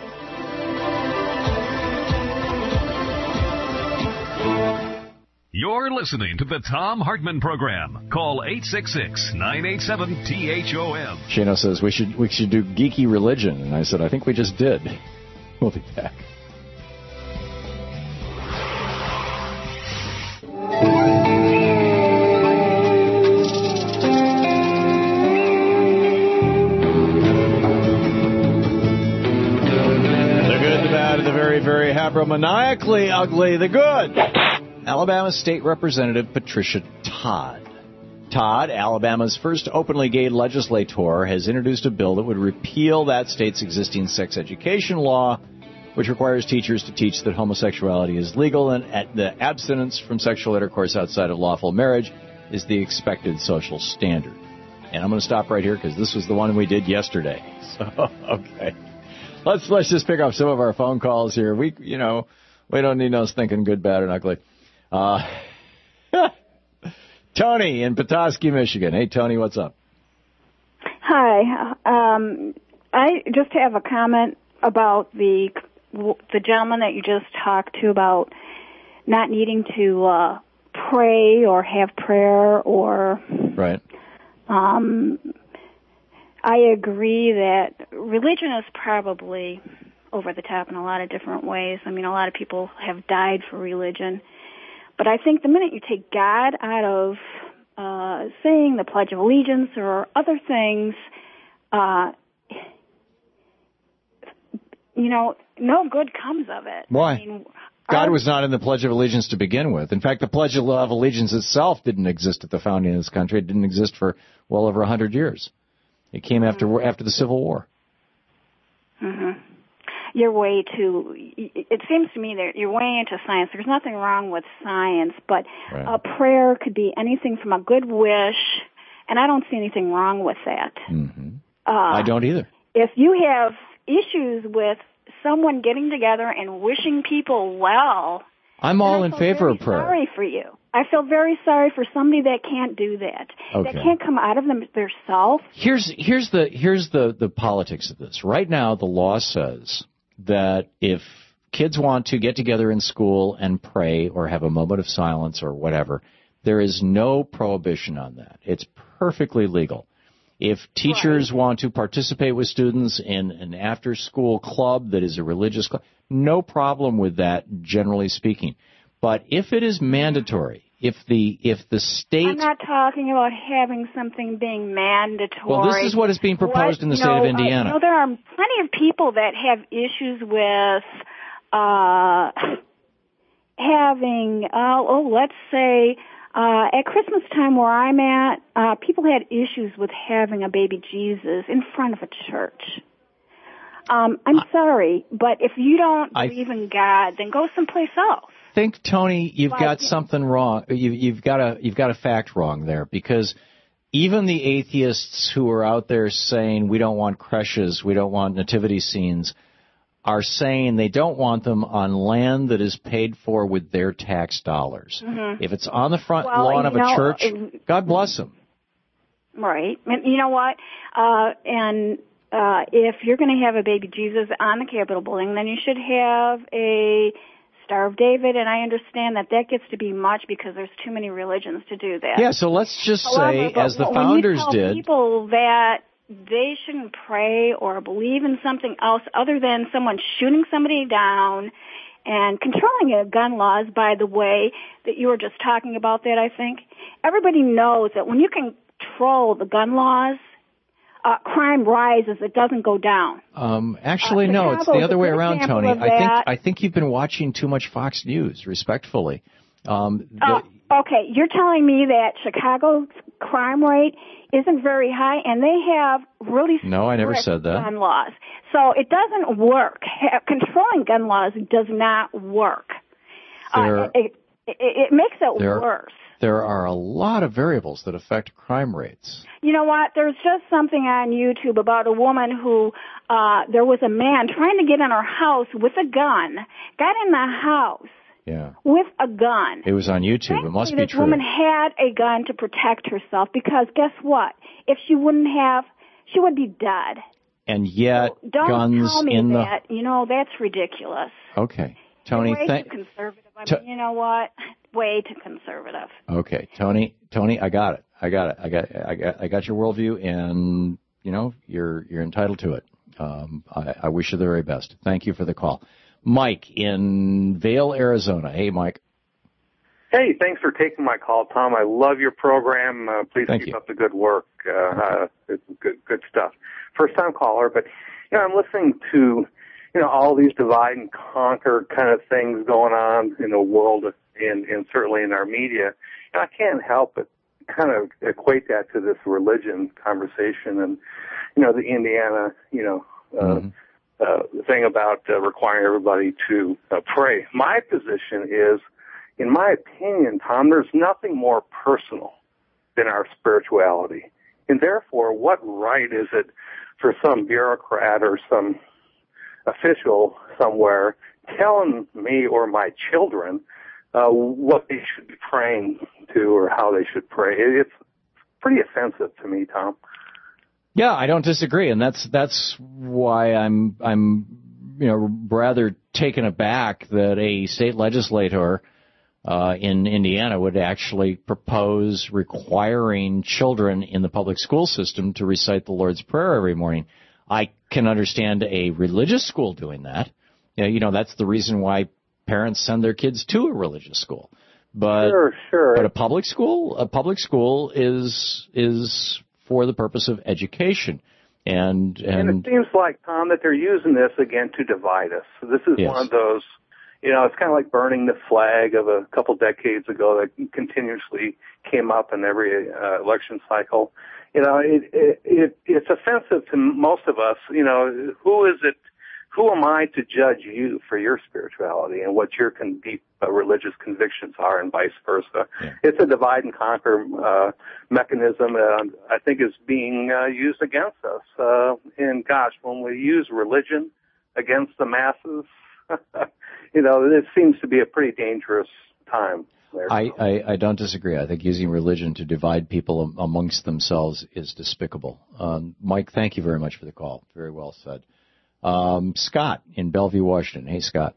You're listening to the Thom Hartmann Program. Call eight six six, nine eight seven, T H O M. Shano says we should we should do geeky religion, and I said I think we just did. We'll be back. Very habro-maniacally ugly, the good. Alabama State Representative Patricia Todd. Todd, Alabama's first openly gay legislator, has introduced a bill that would repeal that state's existing sex education law, which requires teachers to teach that homosexuality is legal and at the abstinence from sexual intercourse outside of lawful marriage is the expected social standard. And I'm going to stop right here because this was the one we did yesterday. So, okay. Let's let's just pick up some of our phone calls here. We, you know, we don't need us thinking good, bad, or ugly. Uh, Tony in Petoskey, Michigan. Hey, Tony, what's up? Hi. Um, I just have a comment about the the gentleman that you just talked to about not needing to uh, pray or have prayer or right. Um, I agree that religion is probably over the top in a lot of different ways. I mean, a lot of people have died for religion. But I think the minute you take God out of uh, saying the Pledge of Allegiance or other things, uh, you know, no good comes of it. Why? I mean, God was not in the Pledge of Allegiance to begin with. In fact, the Pledge of Allegiance itself didn't exist at the founding of this country. It didn't exist for well over one hundred years. It came after mm-hmm. after the Civil War. Mm-hmm. You're way too, it seems to me that you're way into science. There's nothing wrong with science, but right. a prayer could be anything from a good wish, and I don't see anything wrong with that. Mm-hmm. Uh, I don't either. If you have issues with someone getting together and wishing people well, I'm all in favor of prayer. I'm sorry for you. I feel very sorry for somebody that can't do that. Okay. That can't come out of them their self. Here's here's the here's the, the politics of this. Right now, the law says that if kids want to get together in school and pray or have a moment of silence or whatever, there is no prohibition on that. It's perfectly legal. If teachers right. want to participate with students in an after-school club that is a religious club, no problem with that, generally speaking. But if it is mandatory, if the if the state... I'm not talking about having something being mandatory. Well, this is what is being proposed what, in the state know, of Indiana. Uh, you know, there are plenty of people that have issues with uh, having, uh, oh, let's say... Uh, at Christmas time where I'm at, uh, people had issues with having a baby Jesus in front of a church. Um, I'm I, sorry, but if you don't I believe in God, then go someplace else. I think, Tony, you've but, got something wrong. You, you've got a, you've got a fact wrong there, because even the atheists who are out there saying we don't want creches, we don't want nativity scenes, are saying they don't want them on land that is paid for with their tax dollars. Mhm. If it's on the front Well, lawn of you a know, church, it- God bless them. Right. And you know what? Uh, and uh, if you're going to have a baby Jesus on the Capitol building, then you should have a Star of David, and I understand that that gets to be much because there's too many religions to do that. Yeah, so let's just However, say, but as the when founders you tell did, people that they shouldn't pray or believe in something else other than someone shooting somebody down and controlling uh, gun laws, by the way, that you were just talking about that, I think. Everybody knows that when you control the gun laws, uh, crime rises, it doesn't go down. Um, actually, Uh, no, it's Chicago the is other a way good around, example Tony. of I think that. I think you've been watching too much Fox News, respectfully. Um, the, Uh, okay, you're telling me that Chicago's crime rate isn't very high, and they have really no, I never strict said that. gun laws. So it doesn't work. Ha- Controlling gun laws does not work. There, Uh, it, it, it makes it there, worse. there are a lot of variables that affect crime rates. You know what? There's just something on YouTube about a woman who, uh, there was a man trying to get in her house with a gun, got in the house Yeah. with a gun. It was on YouTube. It must be This true. woman had a gun to protect herself because guess what? If she wouldn't have, she would be dead. And yet, Don't guns tell me in the... that. You know, that's ridiculous. Okay. Tony, Way thank... too conservative. I To- mean, you know what? Way too conservative. Okay, Tony, Tony, I got it. I got it. I got, I got, I got your worldview, and you know, you're you're entitled to it. Um, I, I wish you the very best. Thank you for the call, Mike in Vail, Arizona. Hey, Mike. Hey, thanks for taking my call, Tom. I love your program. Uh, please Thank keep you. up the good work. Uh, uh, it's good, good stuff. First time caller, but you know, I'm listening to you know all these divide and conquer kind of things going on in the world, and, and certainly in our media. And I can't help but kind of equate that to this religion conversation, and you know the Indiana, you know. Uh, Mm-hmm. Uh, thing about uh, requiring everybody to uh, pray. My position is, in my opinion, Tom, there's nothing more personal than our spirituality. And therefore, what right is it for some bureaucrat or some official somewhere telling me or my children uh, what they should be praying to or how they should pray? It's pretty offensive to me, Tom. Yeah, I don't disagree, and that's that's why I'm I'm you know rather taken aback that a state legislator uh, in Indiana would actually propose requiring children in the public school system to recite the Lord's Prayer every morning. I can understand a religious school doing that. You know, you know that's the reason why parents send their kids to a religious school. But sure, sure. But a public school, a public school is is for the purpose of education. And, and, and it seems like, Tom, that they're using this again to divide us. So this is yes. one of those, you know, it's kind of like burning the flag of a couple decades ago that continuously came up in every uh, election cycle. You know, it, it, it, it's offensive to most of us. You know, who is it, who am I to judge you for your spirituality and what your con- deep uh, religious convictions are, and vice versa? Yeah. It's a divide and conquer uh, mechanism that I think is being uh, used against us. Uh, and gosh, when we use religion against the masses, you know, it seems to be a pretty dangerous time. There. I, I, I don't disagree. I think using religion to divide people amongst themselves is despicable. Um, Mike, thank you very much for the call. Very well said. Um, Scott in Bellevue, Washington. Hey, Scott.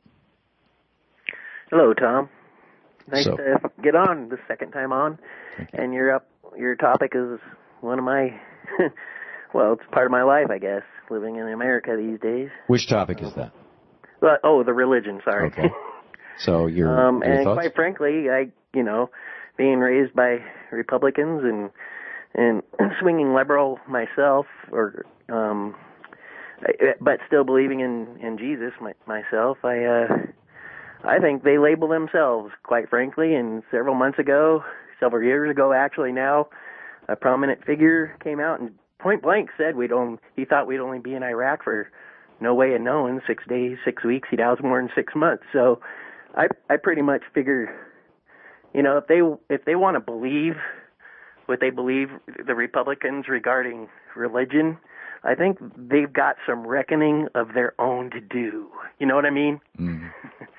Hello, Tom. Nice so, to get on the second time on. And your up, your topic is one of my, well, it's part of my life, I guess, living in America these days. Which topic is that? Well, oh, the religion, sorry. Okay. So your, um, your and thoughts? quite frankly, I, you know, being raised by Republicans and and swinging liberal myself, or um, but still believing in in Jesus my, myself, I uh, I think they label themselves, quite frankly. And several months ago, several years ago, actually now, a prominent figure came out and point blank said we'd only, he thought we'd only be in Iraq for no way of knowing six days, six weeks. He doubts more than six months. So I I pretty much figure, you know, if they if they want to believe what they believe, the Republicans, regarding religion, I think they've got some reckoning of their own to do. You know what I mean? Mm.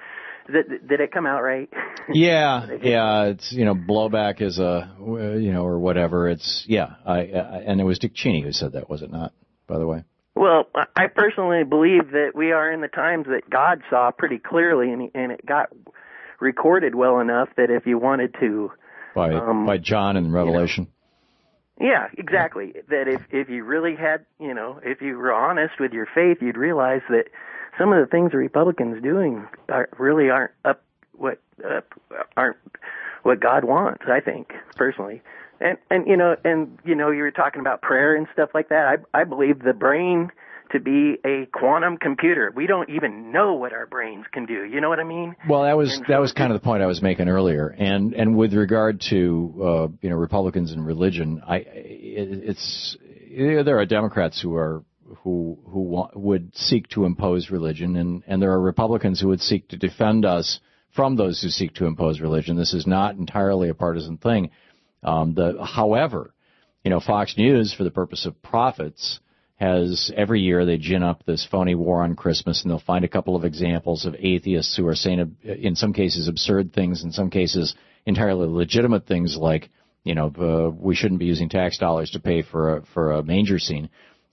Did, did it come out right? Yeah, yeah. It's, you know, blowback is a, you know, or whatever. It's, yeah. I, I and it was Dick Cheney who said that, was it not? By the way. Well, I personally believe that we are in the times that God saw pretty clearly, and, and it got recorded well enough that if you wanted to, by um, by John in Revelation. You know, yeah, exactly. That if if you really had, you know, if you were honest with your faith, you'd realize that some of the things the Republicans doing are, really aren't up what up, aren't what God wants. I think personally, and and you know, and you know, you were talking about prayer and stuff like that. I I believe the brain to be a quantum computer. We don't even know what our brains can do. You know what I mean? Well, that was that was kind of the point I was making earlier. And and with regard to uh, you know, Republicans and religion, I it, it's there are Democrats who are who who want, would seek to impose religion, and and there are Republicans who would seek to defend us from those who seek to impose religion. This is not entirely a partisan thing. Um, the however, you know, Fox News, for the purpose of profits, has every year they gin up this phony war on Christmas, and they'll find a couple of examples of atheists who are saying, in some cases, absurd things, in some cases, entirely legitimate things like, you know, uh, we shouldn't be using tax dollars to pay for a, for a manger scene,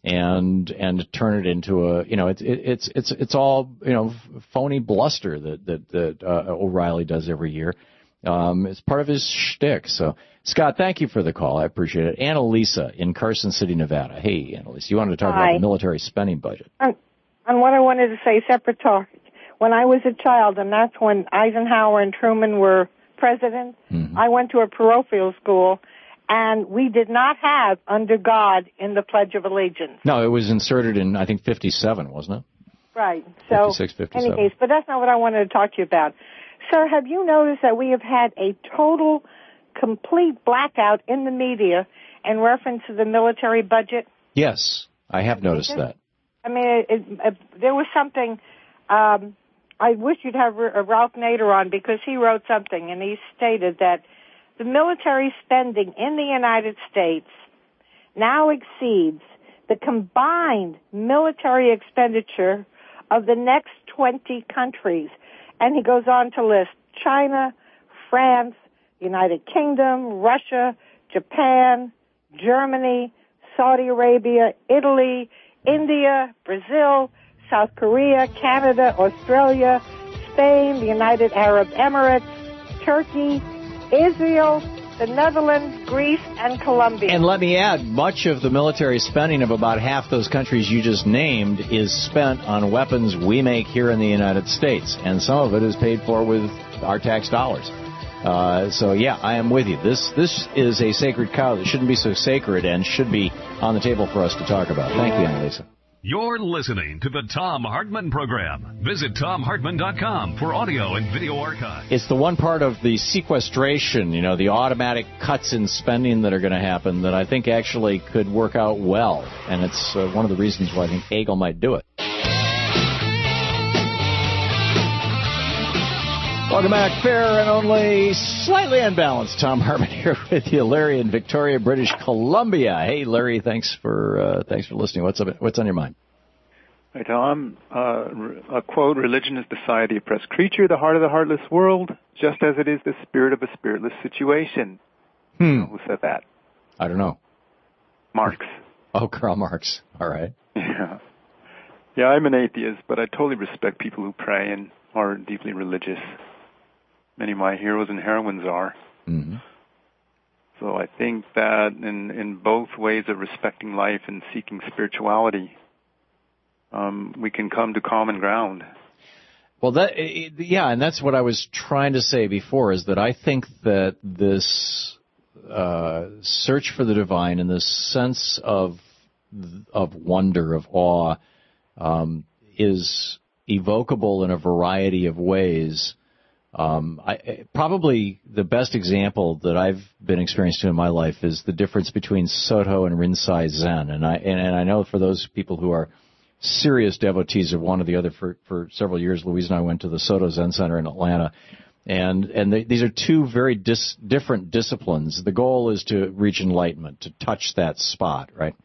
and and turn it into a, you know, it's it, it's it's it's all, you know, phony bluster that that, that uh, O'Reilly does every year. Um, it's part of his shtick. So, Scott, thank you for the call. I appreciate it. Annalisa in Carson City, Nevada. Hey, Annalisa, you wanted to talk Hi. about the military spending budget. On, on what I wanted to say, separate talk. When I was a child, and that's when Eisenhower and Truman were presidents, mm-hmm. I went to a parochial school, and we did not have "Under God" in the Pledge of Allegiance. No, it was inserted in, I think, fifty-seven, wasn't it? Right. So, fifty-six, fifty-seven. Any case, but that's not what I wanted to talk to you about. Sir, have you noticed that we have had a total, complete blackout in the media in reference to the military budget? Yes, I have noticed that. I mean, it, it, it, there was something, um, I wish you'd have R- Ralph Nader on, because he wrote something, and he stated that the military spending in the United States now exceeds the combined military expenditure of the next twenty countries. And he goes on to list China, France, United Kingdom, Russia, Japan, Germany, Saudi Arabia, Italy, India, Brazil, South Korea, Canada, Australia, Spain, the United Arab Emirates, Turkey, Israel, the Netherlands, Greece, and Colombia. And let me add, much of the military spending of about half those countries you just named is spent on weapons we make here in the United States, and some of it is paid for with our tax dollars. Uh, so, yeah, I am with you. This this is a sacred cow that shouldn't be so sacred and should be on the table for us to talk about. Thank you, Annalisa. You're listening to the Thom Hartmann Program. Visit Thom Hartmann dot com for audio and video archives. It's the one part of the sequestration, you know, the automatic cuts in spending that are going to happen that I think actually could work out well. And it's uh, one of the reasons why I think Hagel might do it. Welcome back. Fair and only slightly unbalanced. Thom Hartmann here with you. Larry in Victoria, British Columbia. Hey, Larry, thanks for uh, thanks for listening. What's up, what's on your mind? Hi, Tom. Uh, a quote: "Religion is the society oppressed creature, the heart of the heartless world, just as it is the spirit of a spiritless situation." Hmm. Who said that? I don't know. Marx. Oh, Karl Marx. All right. Yeah. Yeah, I'm an atheist, but I totally respect people who pray and are deeply religious. Many of my heroes and heroines are. Mm-hmm. So I think that in, in both ways of respecting life and seeking spirituality, um, we can come to common ground. Well, that yeah, and that's what I was trying to say before, is that I think that this uh, search for the divine and this sense of of wonder, of awe, um, is evocable in a variety of ways. Um, I, probably the best example that I've been experiencing in my life is the difference between Soto and Rinzai Zen. And I, and, and I know for those people who are serious devotees of one or the other for, for several years, Louise and I went to the Soto Zen Center in Atlanta. And, and they, these are two very dis, different disciplines. The goal is to reach enlightenment, to touch that spot, right?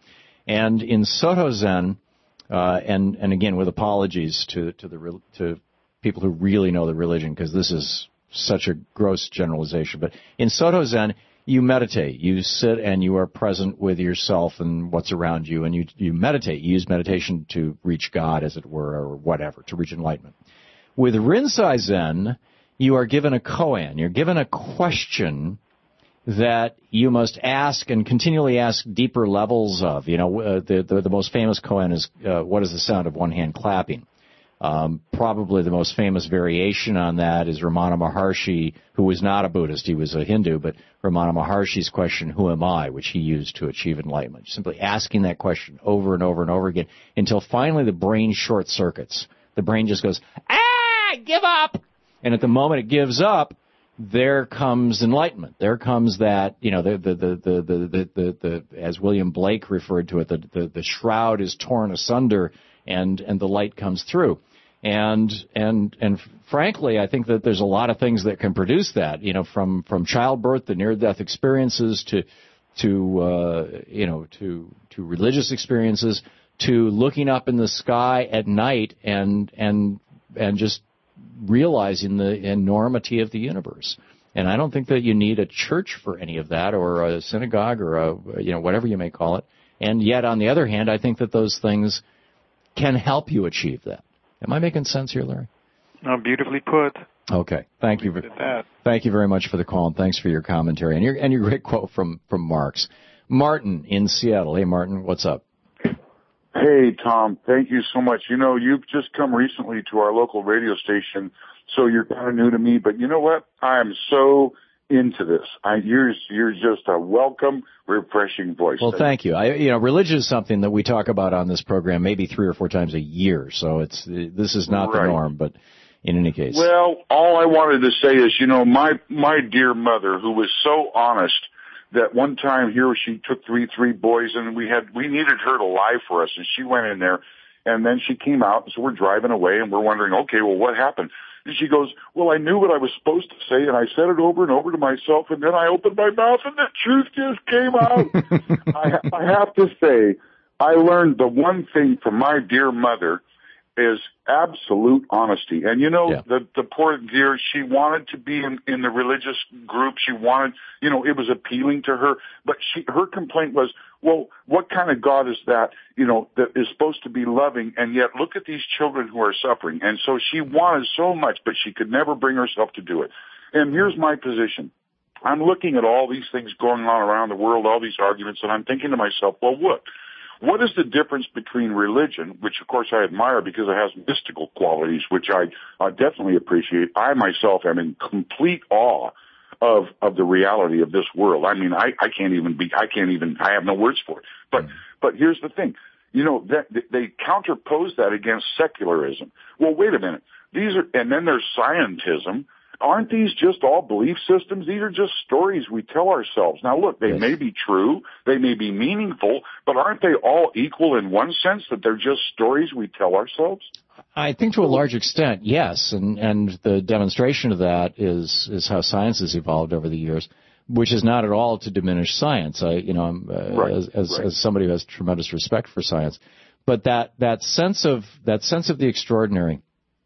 And in Soto Zen, uh, and and again with apologies to to the to people who really know the religion, because this is such a gross generalization, but in Soto Zen, you meditate. You sit and you are present with yourself and what's around you, and you you meditate. You use meditation to reach God, as it were, or whatever, to reach enlightenment. With Rinzai Zen, you are given a koan. You're given a question that you must ask and continually ask deeper levels of. You know, uh, the, the the most famous koan is uh, what is the sound of one hand clapping? Um, probably the most famous variation on that is Ramana Maharshi, who was not a Buddhist, he was a Hindu, but Ramana Maharshi's question, who am I, which he used to achieve enlightenment. Simply asking that question over and over and over again until finally the brain short circuits. The brain just goes, ah, give up! And at the moment it gives up, there comes enlightenment. There comes that, you know, the the the the the, the, the, the as William Blake referred to it, the, the the shroud is torn asunder and and the light comes through. And and and frankly, I think that there's a lot of things that can produce that, you know, from from childbirth to near-death experiences to to uh, you know to to religious experiences to looking up in the sky at night and and and just realizing the enormity of the universe. And I don't think that you need a church for any of that, or a synagogue, or a, you know, whatever you may call it. And yet, on the other hand, I think that those things can help you achieve that. Am I making sense here, Larry? No, beautifully put. Okay. Thank you. For, thank you very much for the call, and thanks for your commentary and your and your great quote from from Marx. Martin in Seattle. Hey, Martin, what's up? Hey, Tom, thank you so much. You know, you've just come recently to our local radio station, so you're kind of new to me, but you know what? I am so into this. I, you're, you're just a welcome, refreshing voice. Well, thank you. I, you know, religion is something that we talk about on this program maybe three or four times a year, so it's this is not right. the norm, but in any case. Well, all I wanted to say is, you know, my, my dear mother, who was so honest, that one time here she took three three boys and we had we needed her to lie for us, and she went in there and then she came out, and so we're driving away and we're wondering, okay, well, what happened? And she goes, well, I knew what I was supposed to say and I said it over and over to myself, and then I opened my mouth and the truth just came out. I, I have to say, I learned the one thing from my dear mother is absolute honesty. And you know, yeah. the, the poor dear, she wanted to be in, in the religious group. She wanted, you know, it was appealing to her, but she, her complaint was, well, what kind of God is that, you know, that is supposed to be loving, and yet look at these children who are suffering. And so she wanted so much, but she could never bring herself to do it. And here's my position. I'm looking at all these things going on around the world, all these arguments, and I'm thinking to myself, well, what? What is the difference between religion, which of course I admire because it has mystical qualities, which I uh, definitely appreciate. I myself am in complete awe of of the reality of this world. I mean, I, I can't even be, I can't even, I have no words for it. But but here's the thing, you know, that they counterpose that against secularism. Well, wait a minute, these are, and then there's scientism. Aren't these just all belief systems? These are just stories we tell ourselves. Now, look, they yes. may be true, they may be meaningful, but aren't they all equal in one sense, that they're just stories we tell ourselves? I think to a large extent, yes, and and the demonstration of that is is how science has evolved over the years, which is not at all to diminish science. I, you know, I'm, uh, right. as as, right. as somebody who has tremendous respect for science, but that that sense of that sense of the extraordinary.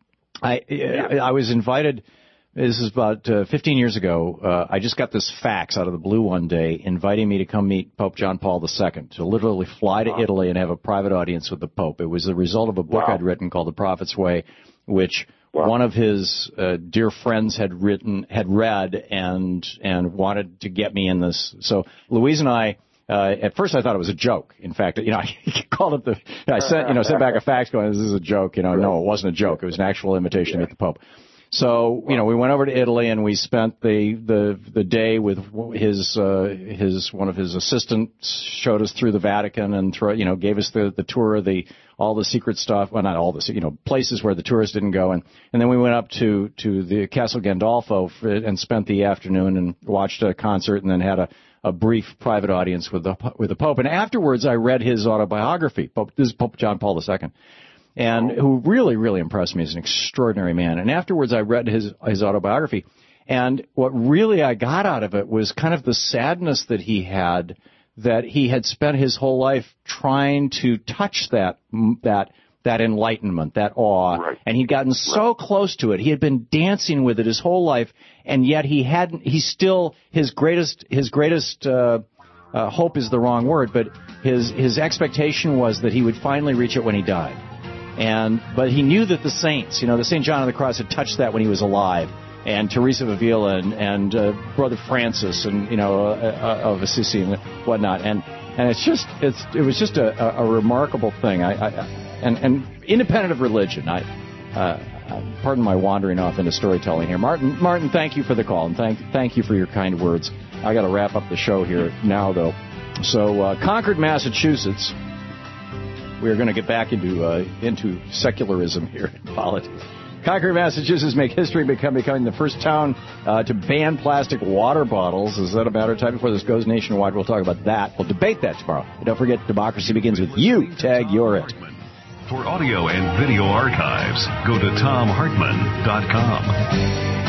I yeah. I, I was invited. This is about uh, fifteen years ago. Uh, I just got this fax out of the blue one day inviting me to come meet Pope John Paul the Second, to literally fly to wow. Italy and have a private audience with the Pope. It was the result of a book wow. I'd written called The Prophet's Way, which wow. one of his uh, dear friends had written, had read, and and wanted to get me in this. So Louise and I, uh, at first I thought it was a joke. In fact, you know, I called up the, I sent, you know, sent back a fax going, "This is a joke." You know, no, it wasn't a joke. It was an actual invitation yeah. to meet the Pope. So, you know, we went over to Italy and we spent the, the, the day with his, uh, his, one of his assistants showed us through the Vatican and, through, you know, gave us the, the tour of the, all the secret stuff. Well, not all the, you know, places where the tourists didn't go. And, and then we went up to, to the Castle Gandolfo for, and spent the afternoon and watched a concert and then had a, a brief private audience with the, with the Pope. And afterwards I read his autobiography. Pope, this is Pope John Paul the Second. And who really, really impressed me as an extraordinary man. And afterwards I read his his autobiography. And what really I got out of it was kind of the sadness that he had that he had spent his whole life trying to touch that that that enlightenment, that awe, right. and he'd gotten so right. close to it. He had been dancing with it his whole life, and yet he hadn't. He still his greatest his greatest uh, uh, hope is the wrong word, but his his expectation was that he would finally reach it when he died. And but he knew that the saints, you know, the Saint John of the Cross had touched that when he was alive, and Teresa of Avila and and uh, Brother Francis and you know uh, uh, of Assisi and whatnot, and and it's just it's it was just a, a, a remarkable thing. I, I and and independent of religion, I uh, pardon my wandering off into storytelling here. Martin Martin, thank you for the call and thank thank you for your kind words. I got to wrap up the show here now though. So uh, Concord, Massachusetts. We are going to get back into uh, into secularism here in politics. Concord, Massachusetts, make history become becoming the first town uh, to ban plastic water bottles. Is that a matter of time before this goes nationwide? We'll talk about that. We'll debate that tomorrow. And don't forget, democracy begins with you. Tag, you're it. For audio and video archives, go to tom hartman dot com.